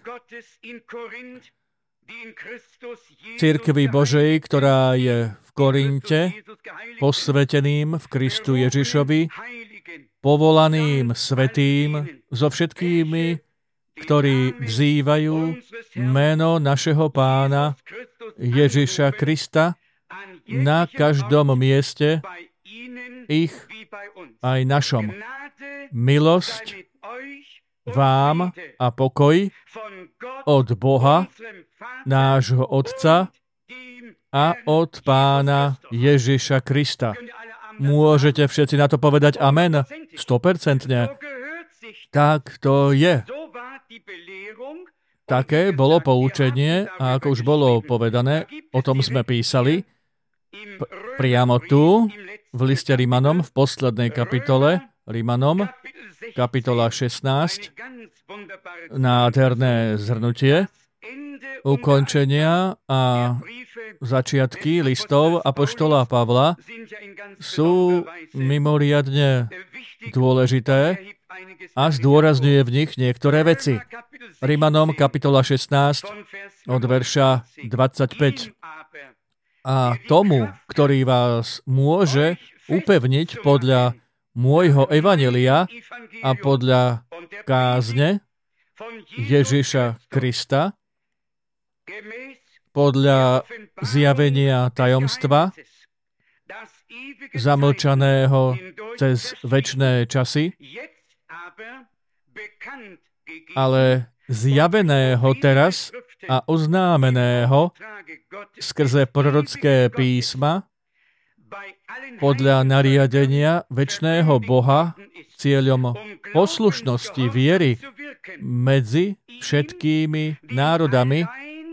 cirkvi Božej, ktorá je v Korinte, posveteným v Kristu Ježišovi, povolaným svätým, so všetkými, ktorí vzývajú meno našeho Pána Ježiša Krista na každom mieste, ich aj našom. Milosť vám a pokoj od Boha, nášho Otca a od Pána Ježiša Krista. Môžete všetci na to povedať amen? 100%. Tak to je. Také bolo poučenie, a ako už bolo povedané, o tom sme písali, priamo tu, v liste Rimanom, v poslednej kapitole, Rimanom, kapitola 16, nádherné zhrnutie, ukončenia a začiatky listov apoštola Pavla sú mimoriadne dôležité a zdôrazňuje v nich niektoré veci. Rimanom kapitola 16 od verša 25. A tomu, ktorý vás môže upevniť podľa môjho evanjelia a podľa kázne Ježiša Krista, podľa zjavenia tajomstva, zamlčaného cez večné časy, ale zjaveného teraz a oznámeného skrze prorocké písma podľa nariadenia večného Boha cieľom poslušnosti viery medzi všetkými národami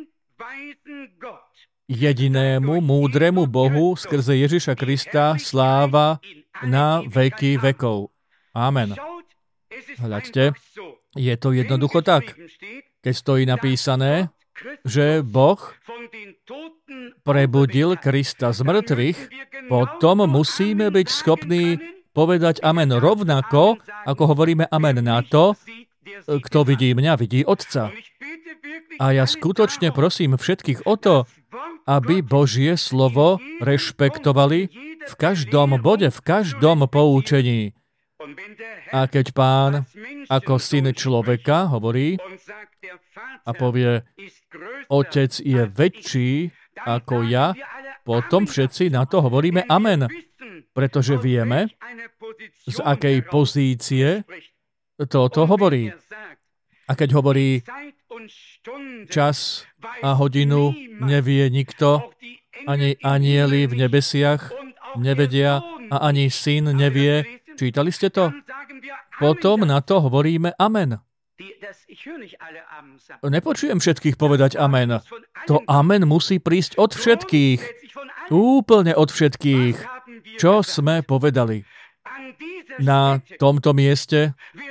jedinému múdremu Bohu skrze Ježiša Krista sláva na veky vekov. Amen. Hľaďte, je to jednoducho tak. Keď stojí napísané, že Boh prebudil Krista z mŕtvych, potom musíme byť schopní povedať amen rovnako, ako hovoríme amen na to, kto vidí mňa, vidí Otca. A ja skutočne prosím všetkých o to, aby Božie slovo rešpektovali v každom bode, v každom poučení. A keď Pán ako syn človeka hovorí a povie, Otec je väčší ako ja, potom všetci na to hovoríme amen. Pretože vieme, z akej pozície toto hovorí. A keď hovorí čas a hodinu nevie nikto, ani anjeli v nebesiach nevedia a ani syn nevie. Čítali ste to? Potom na to hovoríme amen. Nepočujem všetkých povedať amen. To amen musí prísť od všetkých. Úplne od všetkých. Čo sme povedali? Na tomto mieste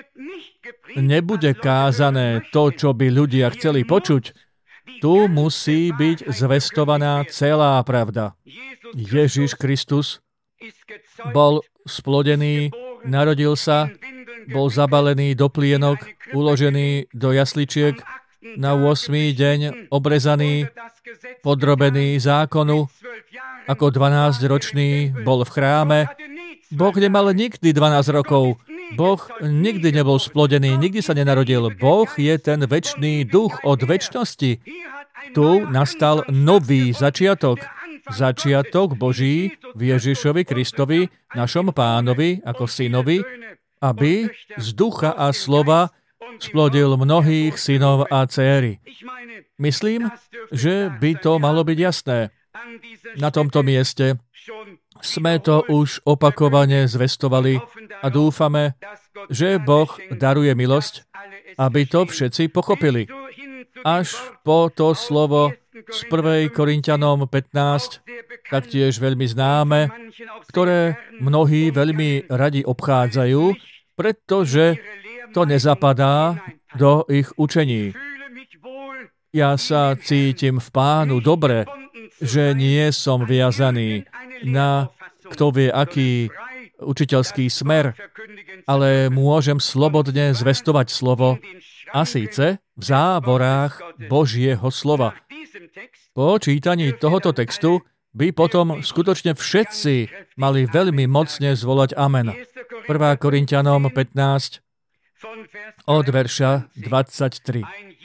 nebude kázané to, čo by ľudia chceli počuť. Tu musí byť zvestovaná celá pravda. Ježiš Kristus bol splodený, narodil sa, bol zabalený do plienok, uložený do jasličiek, na 8. deň obrezaný, podrobený zákonu, ako 12-ročný bol v chráme. Boh nemal nikdy 12 rokov. Boh nikdy nebol splodený, nikdy sa nenarodil. Boh je ten večný duch od večnosti. Tu nastal nový začiatok. Začiatok Boží v Ježišovi Kristovi, našom Pánovi, ako synovi, aby z ducha a slova splodil mnohých synov a dcéry. Myslím, že by to malo byť jasné. Na tomto mieste sme to už opakovane zvestovali a dúfame, že Boh daruje milosť, aby to všetci pochopili. Až po to slovo z 1. Korinťanom 15, taktiež veľmi známe, ktoré mnohí veľmi radi obchádzajú, pretože to nezapadá do ich učení. Ja sa cítim v Pánu dobre, že nie som viazaný na kto vie aký učiteľský smer, ale môžem slobodne zvestovať slovo, a síce v závorách Božieho slova. Po čítaní tohoto textu by potom skutočne všetci mali veľmi mocne zvolať amen. 1. Korinťanom 15 od verša 23.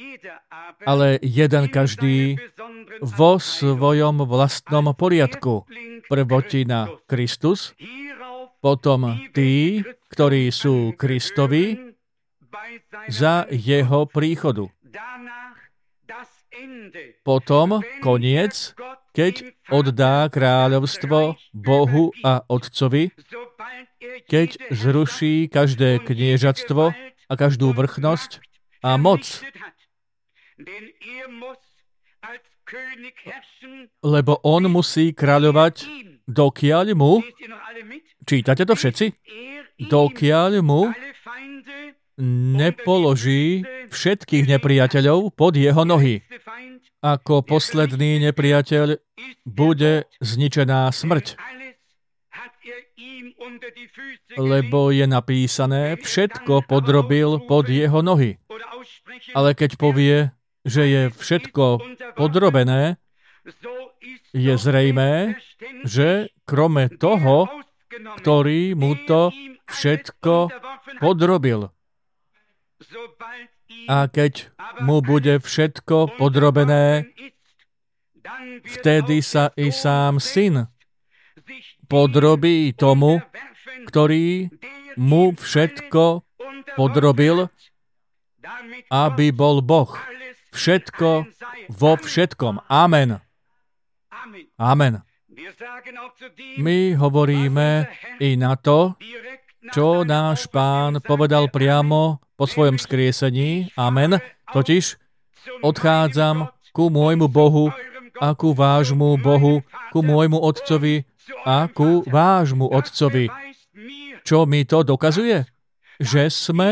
Ale jeden každý vo svojom vlastnom poriadku. Prvotina Kristus, potom tí, ktorí sú Kristovi, za jeho príchodu. Potom koniec, keď oddá kráľovstvo Bohu a Otcovi, keď zruší každé kniežatstvo a každú vrchnosť a moc. Lebo on musí kráľovať, dokiaľ mu, čítate to všetci? Dokiaľ mu nepoloží všetkých nepriateľov pod jeho nohy. Ako posledný nepriateľ bude zničená smrť. Lebo je napísané, všetko podrobil pod jeho nohy. Ale keď povie, že je všetko podrobené, je zrejmé, že krome toho, ktorý mu to všetko podrobil. A keď mu bude všetko podrobené, vtedy sa i sám syn podrobí tomu, ktorý mu všetko podrobil, aby bol Boh. Všetko vo všetkom. Amen. Amen. My hovoríme i na to, čo náš Pán povedal priamo po svojom skriesení. Amen. Totiž odchádzam ku môjmu Bohu a ku vášmu Bohu, ku môjmu Otcovi a ku vášmu Otcovi. Čo mi to dokazuje? Že sme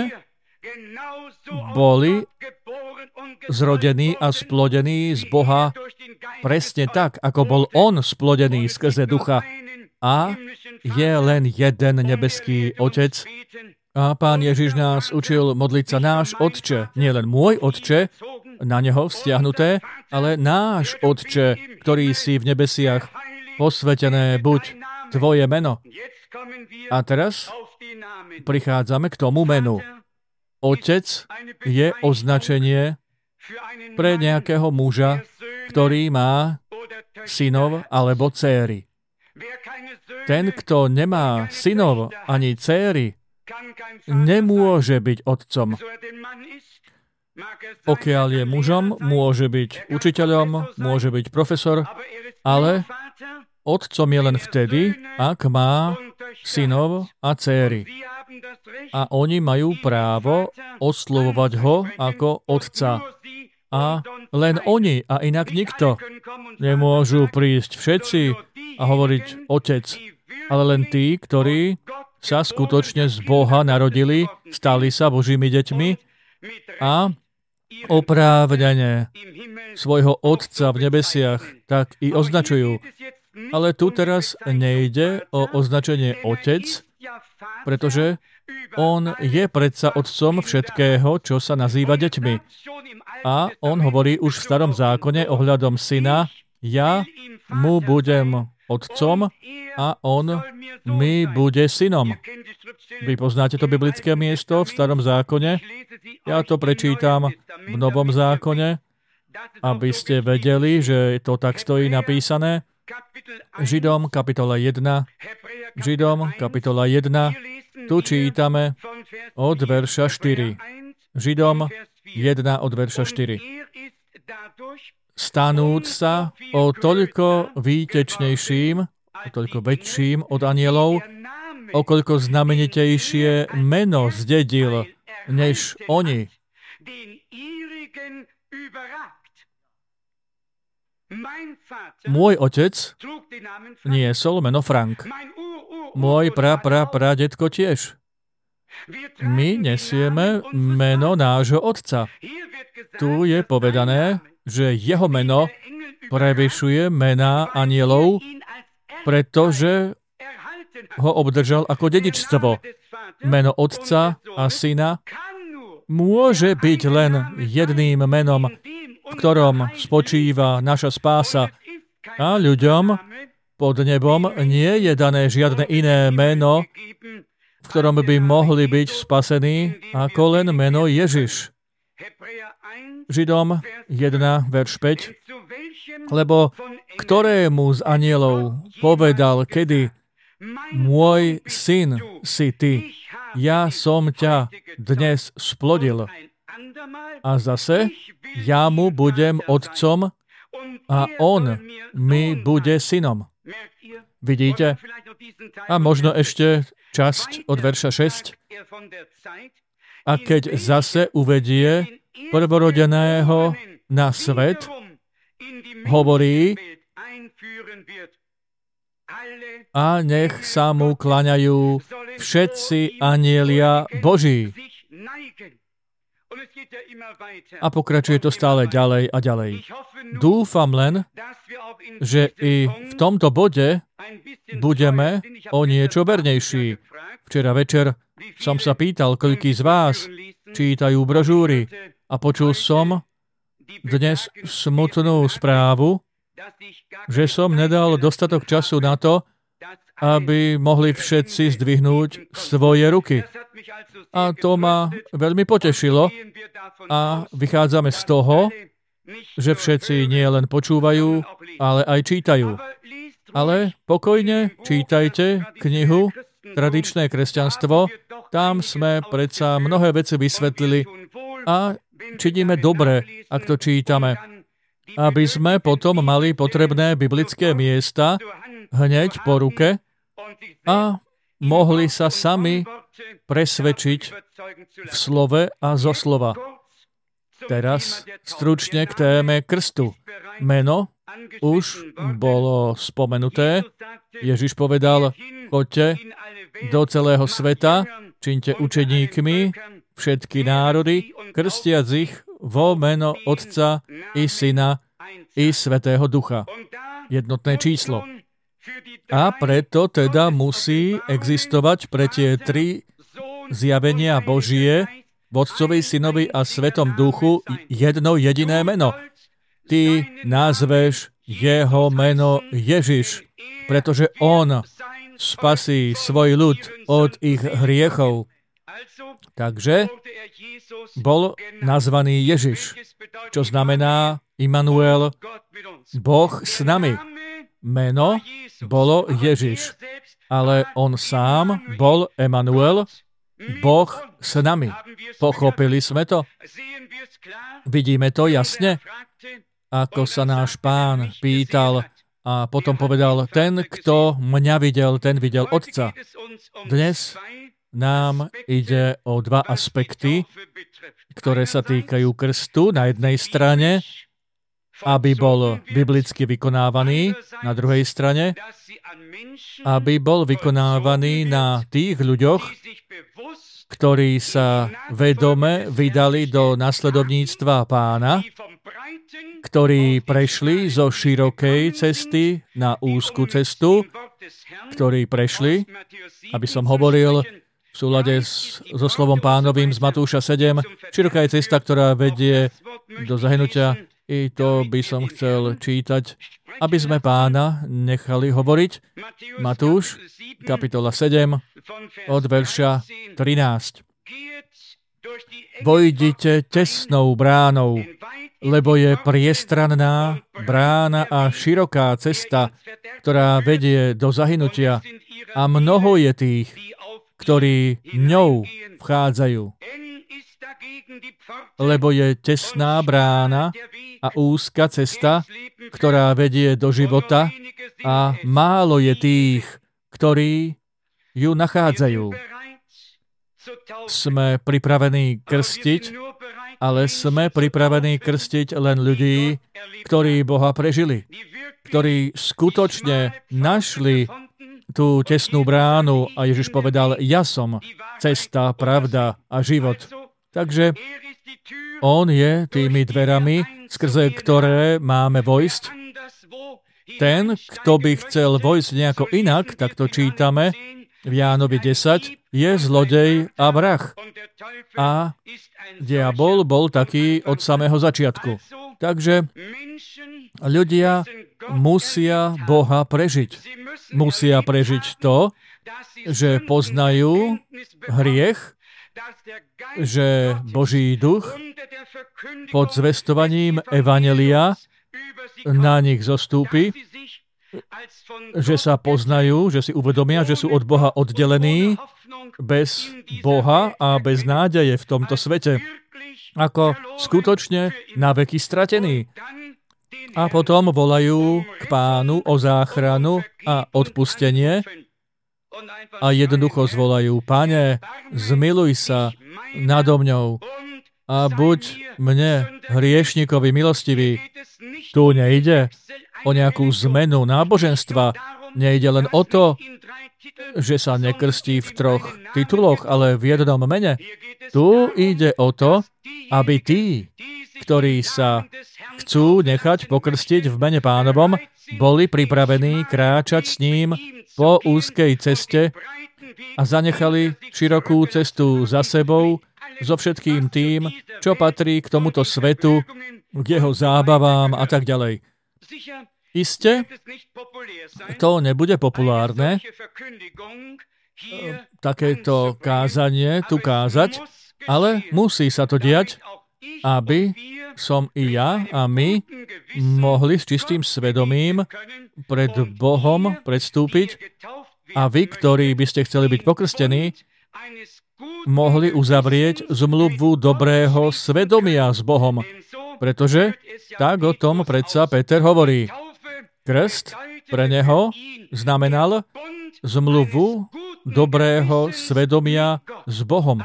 boli zrodení a splodení z Boha presne tak, ako bol on splodený skrze ducha. A je len jeden nebeský Otec. A Pán Ježiš nás učil modliť sa náš Otče. Nie len môj Otče, na neho vzťahnuté, ale náš Otče, ktorý si v nebesiach, posvetené buď tvoje meno. A teraz prichádzame k tomu menu. Otec je označenie pre nejakého muža, ktorý má synov alebo dcéry. Ten, kto nemá synov ani dcéry, nemôže byť otcom. Pokiaľ je mužom, môže byť učiteľom, môže byť profesor, ale otcom je len vtedy, ak má synov a dcéry. A oni majú právo oslovovať ho ako otca. a len oni a inak nikto. Nemôžu prísť všetci a hovoriť Otec, ale len tí, ktorí sa skutočne z Boha narodili, stali sa Božími deťmi a oprávnene svojho Otca v nebesiach tak i označujú. Ale tu teraz nejde o označenie Otec, pretože on je predsa Otcom všetkého, čo sa nazýva deťmi. A on hovorí už v Starom zákone ohľadom Syna, ja mu budem Otcom a on mi bude synom. Vy poznáte to biblické miesto v Starom zákone? Ja to prečítam v Novom zákone, aby ste vedeli, že to tak stojí napísané. Židom, kapitola 1. Židom, kapitola 1. Tu čítame od verša 4. Židom 1 od verša 4. Stanúc sa o toľko výtečnejším, o toľko väčším od anielov, o koľko znamenitejšie meno zdedil, než oni. Môj otec niesol meno Frank. Môj pradedko tiež. My nesieme meno nášho otca. Tu je povedané, že jeho meno prevyšuje mená anielov, pretože ho obdržal ako dedičstvo. Meno otca a syna môže byť len jedným menom, v ktorom spočíva naša spása. A ľuďom pod nebom nie je dané žiadne iné meno, v ktorom by mohli byť spasení, ako len meno Ježiš. Židom 1, verš 5. Lebo ktorému z anielov povedal kedy, môj syn si ty, ja som ťa dnes splodil. A zase, ja mu budem otcom a on mi bude synom. Vidíte? A možno ešte časť od verša 6. A keď zase uvedie prvorodeného na svet, hovorí, a nech sa mu klaňajú všetci anjelia Boží. A pokračuje to stále ďalej a ďalej. Dúfam len, že i v tomto bode budeme o niečo vernejší. Včera večer som sa pýtal, koľký z vás čítajú brožúry a počul som dnes smutnú správu, že som nedal dostatok času na to, aby mohli všetci zdvihnúť svoje ruky. A to ma veľmi potešilo a vychádzame z toho, že všetci nie len počúvajú, ale aj čítajú. Ale pokojne čítajte knihu Tradičné kresťanstvo, tam sme predsa mnohé veci vysvetlili a činíme dobre, ak to čítame, aby sme potom mali potrebné biblické miesta hneď po ruke a mohli sa sami presvedčiť v slove a zo slova. Teraz stručne k téme krstu. Meno už bolo spomenuté. Ježiš povedal, choďte do celého sveta, čiňte učeníkmi všetky národy, krstiac ich vo meno Otca i Syna i Svätého Ducha. Jednotné číslo. A preto teda musí existovať pre tie tri zjavenia Božie, v Otcovi, Synovi a Svetom Duchu jedno jediné meno. Ty nazveš jeho meno Ježiš, pretože on spasí svoj ľud od ich hriechov. Takže bol nazvaný Ježiš, čo znamená Immanuel, Boh s nami. Meno bolo Ježiš, ale on sám bol Emmanuel, Boh s nami. Pochopili sme to? Vidíme to jasne? Ako sa náš Pán pýtal a potom povedal, ten, kto mňa videl, ten videl Otca. Dnes nám ide o dva aspekty, ktoré sa týkajú krstu. Na jednej strane, aby bol biblicky vykonávaný, na druhej strane, aby bol vykonávaný na tých ľuďoch, ktorí sa vedome vydali do nasledovníctva Pána, ktorí prešli zo širokej cesty na úzku cestu, ktorí prešli, aby som hovoril v súlade so slovom Pánovým z Matúša 7, široká je cesta, ktorá vedie do zahynutia. I to by som chcel čítať, aby sme Pána nechali hovoriť. Matúš, kapitola 7, od verša 13. Vojdite tesnou bránou, lebo je priestranná brána a široká cesta, ktorá vedie do zahynutia, a mnoho je tých, ktorí ňou vchádzajú. Lebo je tesná brána a úzka cesta, ktorá vedie do života, a málo je tých, ktorí ju nachádzajú. Sme pripravení krstiť, ale sme pripravení krstiť len ľudí, ktorí Boha prežili, ktorí skutočne našli tú tesnú bránu, a Ježiš povedal, ja som cesta, pravda a život. Takže on je tými dverami, skrze ktoré máme vojsť. Ten, kto by chcel vojsť nejako inak, tak to čítame v Jánovi 10, je zlodej a vrah. A diabol bol taký od samého začiatku. Takže ľudia musia Boha prežiť. Musia prežiť to, že poznajú hriech, že Boží duch pod zvestovaním evanjelia na nich zostúpi, že sa poznajú, že si uvedomia, že sú od Boha oddelení, bez Boha a bez nádeje v tomto svete, ako skutočne na veky stratení. A potom volajú k Pánu o záchranu a odpustenie a jednoducho zvolajú, Pane, zmiluj sa nado mňou a buď mne, hriešnikovi, milostivý. Tu nejde o nejakú zmenu náboženstva, nejde len o to, že sa nekrstí v troch tituloch, ale v jednom mene. Tu ide o to, aby tí, ktorí sa chcú nechať pokrstiť v mene Pánovom, boli pripravení kráčať s ním po úzkej ceste a zanechali širokú cestu za sebou so všetkým tým, čo patrí k tomuto svetu, k jeho zábavám a tak ďalej. Isté, to nebude populárne, takéto kázanie tu kázať, ale musí sa to diať, aby som i ja a my mohli s čistým svedomím pred Bohom predstúpiť a vy, ktorí by ste chceli byť pokrstení, mohli uzavrieť zmluvu dobrého svedomia s Bohom, pretože tak o tom predsa Peter hovorí. Krst pre neho znamenal zmluvu dobrého svedomia s Bohom.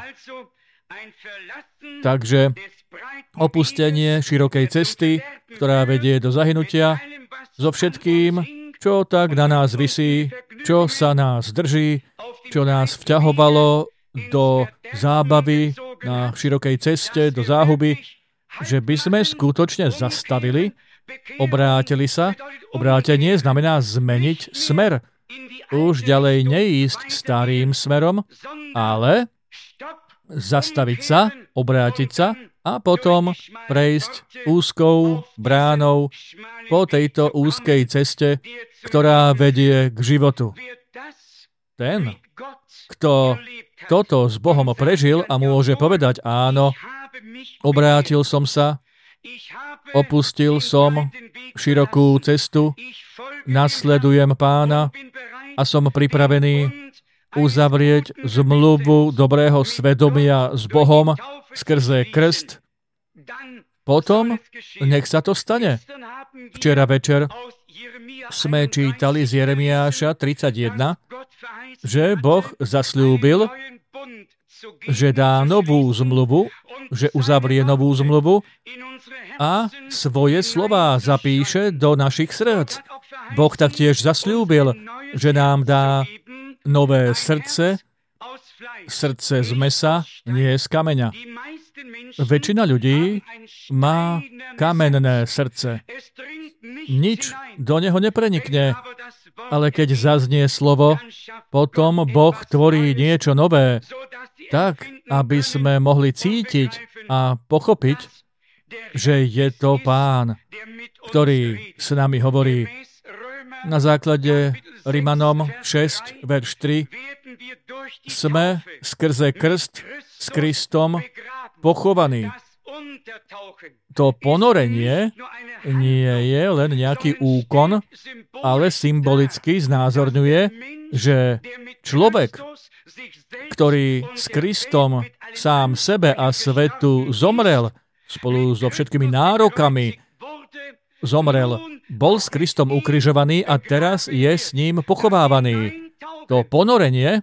Takže opustenie širokej cesty, ktorá vedie do zahynutia, so všetkým, čo tak na nás visí, čo sa nás drží, čo nás vťahovalo do zábavy na širokej ceste, do záhuby, že by sme skutočne zastavili, obrátili sa. Obrátenie znamená zmeniť smer. Už ďalej neísť starým smerom, ale zastaviť sa, obrátiť sa a potom prejsť úzkou bránou po tejto úzkej ceste, ktorá vedie k životu. Ten, kto toto s Bohom prežil a môže povedať áno, obrátil som sa, opustil som širokú cestu, nasledujem Pána a som pripravený uzavrieť zmluvu dobrého svedomia s Bohom skrze krst. Potom nech sa to stane. Včera večer sme čítali z Jeremiáša 31, že Boh zasľúbil, že dá novú zmluvu, že uzavrie novú zmluvu a svoje slová zapíše do našich srdc. Boh taktiež zasľúbil, že nám dá nové srdce z mesa, nie z kameňa. Väčšina ľudí má kamenné srdce. Nič do neho neprenikne, ale keď zaznie slovo, potom Boh tvorí niečo nové, tak, aby sme mohli cítiť a pochopiť, že je to Pán, ktorý s nami hovorí. Na základe Rimanom 6, verš 3, sme skrze krst s Kristom pochovaní. To ponorenie nie je len nejaký úkon, ale symbolicky znázorňuje, že človek, ktorý s Kristom sám sebe a svetu zomrel, spolu so všetkými nárokami zomrel, bol s Kristom ukrižovaný a teraz je s ním pochovávaný. To ponorenie,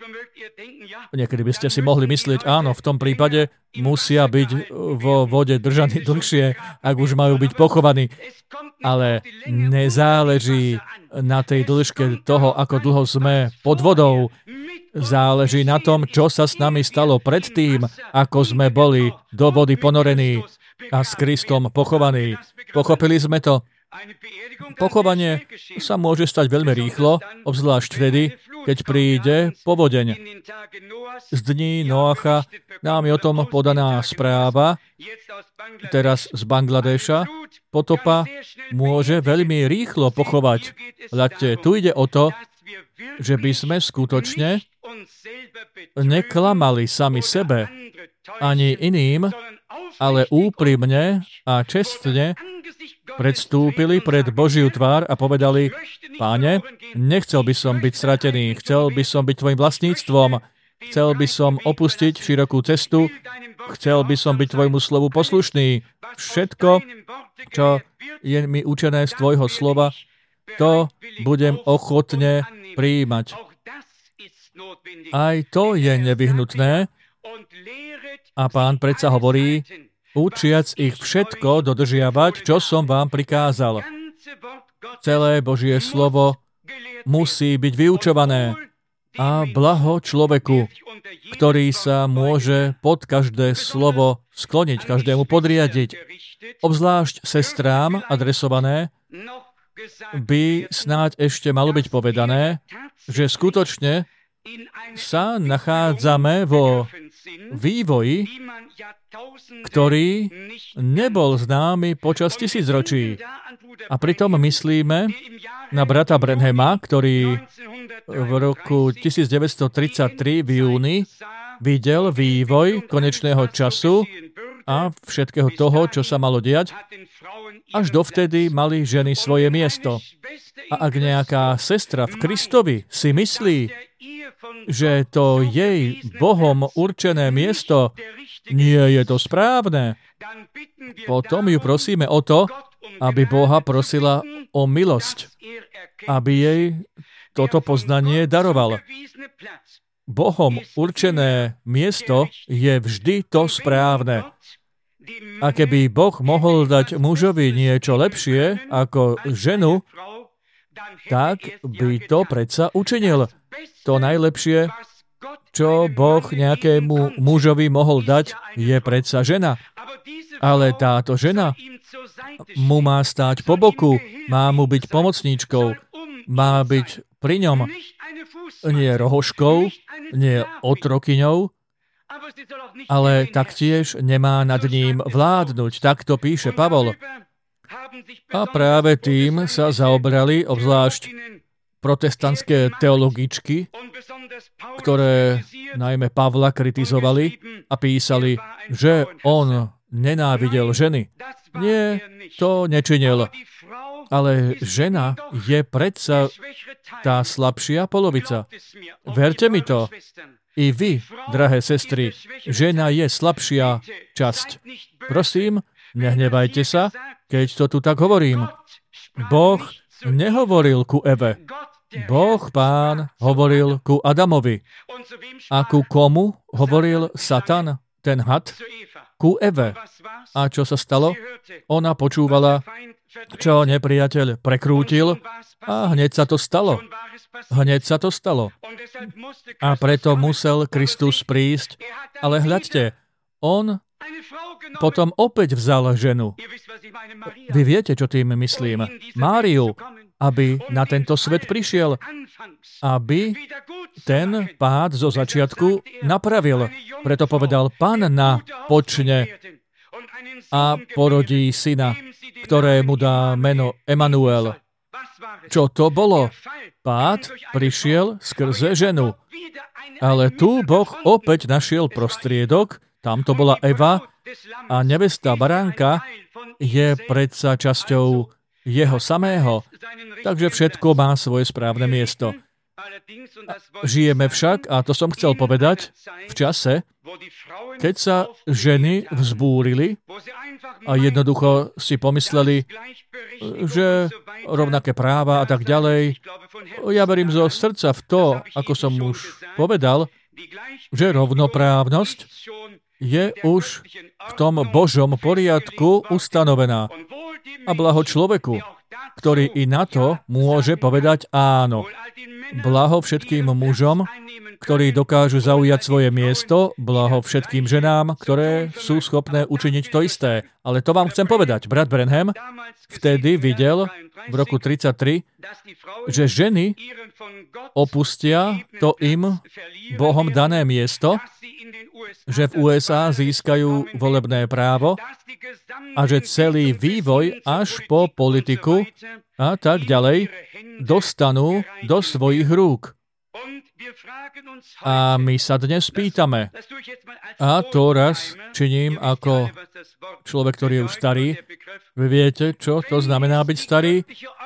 niekedy by ste si mohli myslieť, áno, v tom prípade musia byť vo vode držaní dlhšie, ak už majú byť pochovaní. Ale nezáleží na tej dĺžke toho, ako dlho sme pod vodou. Záleží na tom, čo sa s nami stalo predtým, ako sme boli do vody ponorení a s Kristom pochovaní. Pochopili sme to? Pochovanie sa môže stať veľmi rýchlo, obzvlášť vtedy, keď príde povodeň. Z dní Noacha nám je o tom podaná správa, teraz z Bangladeša. Potopa môže veľmi rýchlo pochovať. Hľadte, tu ide o to, že by sme skutočne neklamali sami sebe ani iným, ale úprimne a čestne predstúpili pred Božiu tvár a povedali: Páne, nechcel by som byť stratený, chcel by som byť tvojim vlastníctvom, chcel by som opustiť širokú cestu, chcel by som byť tvojmu slovu poslušný. Všetko, čo je mi učené z tvojho slova, to budem ochotne prijímať. Aj to je nevyhnutné a Pán predsa hovorí, učiac ich všetko dodržiavať, čo som vám prikázal. Celé Božie slovo musí byť vyučované a blaho človeku, ktorý sa môže pod každé slovo skloniť, každému podriadiť. Obzvlášť sestrám adresované by snáď ešte malo byť povedané, že skutočne sa nachádzame vo vývoji, ktorý nebol známy počas tisícročí. A pritom myslíme na brata Branhama, ktorý v roku 1933 v júni videl vývoj konečného času a všetkého toho, čo sa malo diať. Až dovtedy mali ženy svoje miesto. A ak nejaká sestra v Kristovi si myslí, že to jej Bohom určené miesto nie je to správne, potom ju prosíme o to, aby Boha prosila o milosť, aby jej toto poznanie daroval. Bohom určené miesto je vždy to správne. A keby Boh mohol dať mužovi niečo lepšie ako ženu, tak by to predsa učinil. To najlepšie, čo Boh nejakému mužovi mohol dať, je predsa žena. Ale táto žena mu má stáť po boku, má mu byť pomocníčkou, má byť pri ňom, nie rohoškou, nie otrokyňou, ale taktiež nemá nad ním vládnuť. Tak to píše Pavol. A práve tým sa zaobrali obzvlášť protestantské teologičky, ktoré najmä Pavla kritizovali a písali, že on nenávidel ženy. Nie, to nečinil. Ale žena je predsa tá slabšia polovica. Verte mi to. I vy, drahé sestry, žena je slabšia časť. Prosím, nehnevajte sa, keď to tu tak hovorím. Boh nehovoril ku Eve. Boh Pán hovoril ku Adamovi. A ku komu hovoril Satan, ten had? Ku Eve. A čo sa stalo? Ona počúvala, čo nepriateľ prekrútil a hneď sa to stalo. Hneď sa to stalo. A preto musel Kristus prísť. Ale hľaďte, on potom opäť vzal ženu. Vy viete, čo tým myslím. Máriu, aby na tento svet prišiel, aby ten pád zo začiatku napravil. Preto povedal, Panna počne a porodí syna, ktorému dá meno Emanuel. Čo to bolo? Pád prišiel skrze ženu. Ale tu Boh opäť našiel prostriedok, tam to bola Eva, a nevesta baránka je predsa časťou jeho samého, takže všetko má svoje správne miesto. Žijeme však, a to som chcel povedať, v čase, keď sa ženy vzbúrili a jednoducho si pomysleli, že rovnaké práva a tak ďalej. Ja verím zo srdca v to, ako som už povedal, že rovnoprávnosť je už v tom Božom poriadku ustanovená. A blaho človeku, ktorý i na to môže povedať áno. Blaho všetkým mužom, ktorí dokážu zaujať svoje miesto, blaho všetkým ženám, ktoré sú schopné učiniť to isté. Ale to vám chcem povedať. Brat Branham vtedy videl v roku 1933, že ženy opustia to im Bohom dané miesto, že v USA získajú volebné právo a že celý vývoj až po politiku a tak ďalej dostanú do svojich rúk. A my sa dnes pýtame, a to raz činím ako človek, ktorý je už starý. Vy viete, čo to znamená byť starý?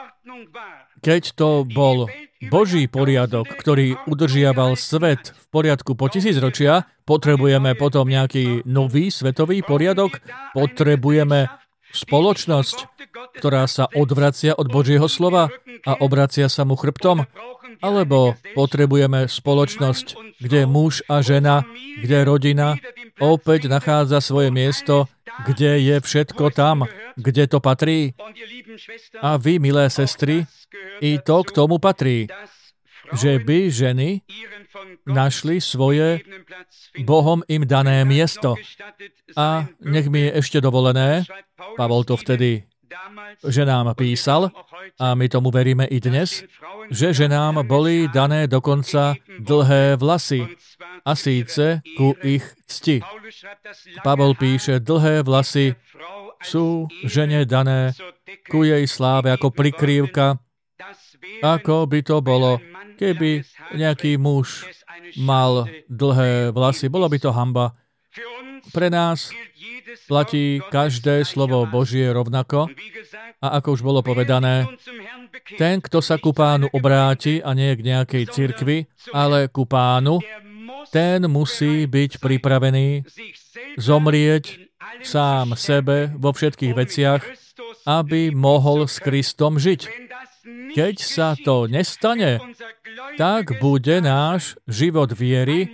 Keď to bol Boží poriadok, ktorý udržiaval svet v poriadku po 1000 ročia, potrebujeme potom nejaký nový svetový poriadok, potrebujeme spoločnosť, ktorá sa odvracia od Božieho slova a obracia sa mu chrbtom, alebo potrebujeme spoločnosť, kde muž a žena, kde rodina opäť nachádza svoje miesto, kde je všetko tam, kde to patrí. A vy, milé sestry, i to k tomu patrí, že by ženy našli svoje Bohom im dané miesto. A nech mi je ešte dovolené, Pavol to vtedy ženám písal, a my tomu veríme i dnes, že ženám boli dané dokonca dlhé vlasy, a síce ku ich cti. Pavol píše, dlhé vlasy sú žene dané ku jej sláve ako prikrývka, ako by to bolo, keby nejaký muž mal dlhé vlasy. Bolo by to hanba. Pre nás platí každé slovo Božie rovnako. A ako už bolo povedané, ten, kto sa ku Pánu obráti, a nie k nejakej cirkvi, ale ku Pánu, ten musí byť pripravený zomrieť sám sebe vo všetkých veciach, aby mohol s Kristom žiť. Keď sa to nestane, tak bude náš život viery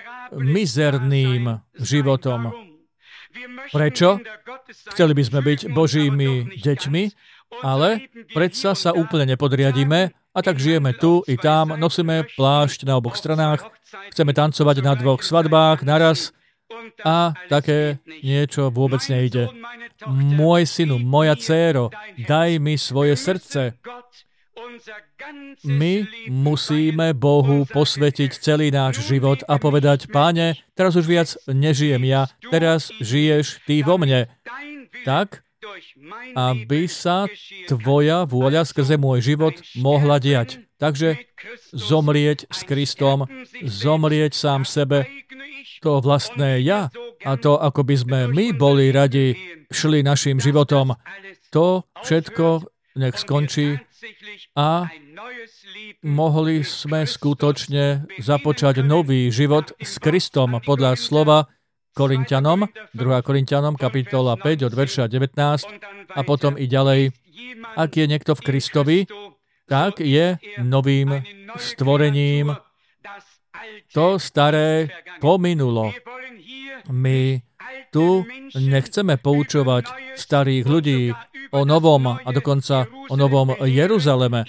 mizerným životom. Prečo? Chceli by sme byť Božími deťmi, ale predsa sa úplne nepodriadíme a tak žijeme tu i tam, nosíme plášť na oboch stranách, chceme tancovať na 2 svadbách naraz a také niečo vôbec nejde. Môj synu, moja dcéro, daj mi svoje srdce. My musíme Bohu posvetiť celý náš život a povedať, Páne, teraz už viac nežijem ja, teraz žiješ Ty vo mne. Tak, aby sa Tvoja vôľa skrze môj život mohla diať. Takže zomrieť s Kristom, zomrieť sám sebe, to vlastné ja a to, ako by sme my boli radi šli našim životom, to všetko nech skončí a mohli sme skutočne započať nový život s Kristom podľa slova Korinťanom, 2. Korinťanom, kapitola 5, od verša 19 a potom i ďalej. Ak je niekto v Kristovi, tak je novým stvorením. To staré pominulo. My tu nechceme poučovať starých ľudí o novom a dokonca o novom Jeruzaleme,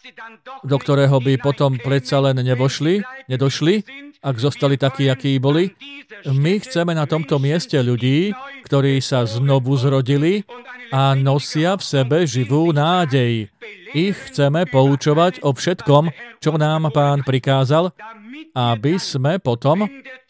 do ktorého by potom predsa len nedošli, ak zostali takí, akí boli. My chceme na tomto mieste ľudí, ktorí sa znovu zrodili a nosia v sebe živú nádej. Ich chceme poučovať o všetkom, čo nám Pán prikázal, aby sme potom,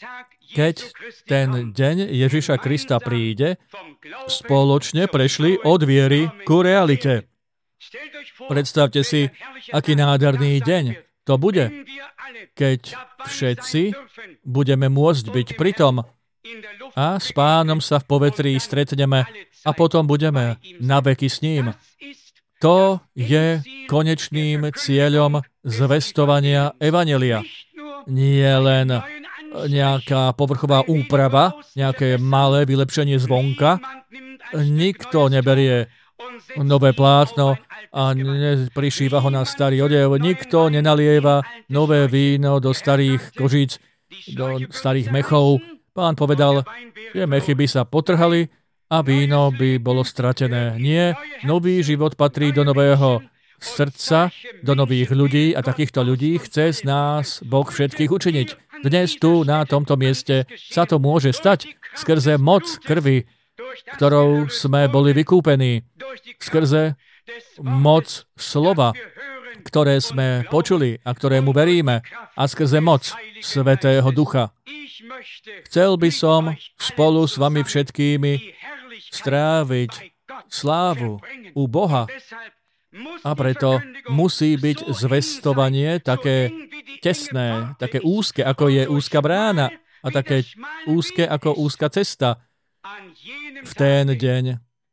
keď ten deň Ježiša Krista príde, spoločne prešli od viery ku realite. Predstavte si, aký nádherný deň to bude, keď všetci budeme môcť byť pritom a s Pánom sa v povetrí stretneme a potom budeme na veky s ním. To je konečným cieľom zvestovania evanjelia. Nie len nejaká povrchová úprava, nejaké malé vylepšenie zvonka. Nikto neberie nové plátno a neprišíva ho na starý odev. Nikto nenalieva nové víno do starých kožíc, do starých mechov. Pán povedal, že mechy by sa potrhali a víno by bolo stratené. Nie, nový život patrí do nového srdca, do nových ľudí a takýchto ľudí chce z nás Boh všetkých učiniť. Dnes tu, na tomto mieste, sa to môže stať skrze moc krvi, ktorou sme boli vykúpení, skrze moc slova, ktoré sme počuli a ktorému veríme, a skrze moc Svätého Ducha. Chcel by som spolu s vami všetkými stráviť slávu u Boha, a preto musí byť zvestovanie také tesné, také úzke, ako je úzka brána, a také úzke ako úzka cesta. V ten deň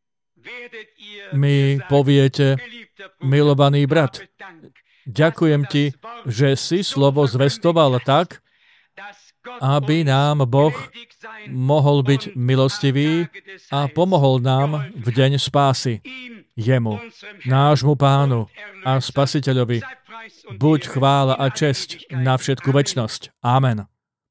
mi poviete, milovaný brat, ďakujem ti, že si slovo zvestoval tak, aby nám Boh mohol byť milostivý a pomohol nám v deň spásy. Jemu, nášmu Pánu a Spasiteľovi, buď chvála a česť na všetku večnosť. Amen.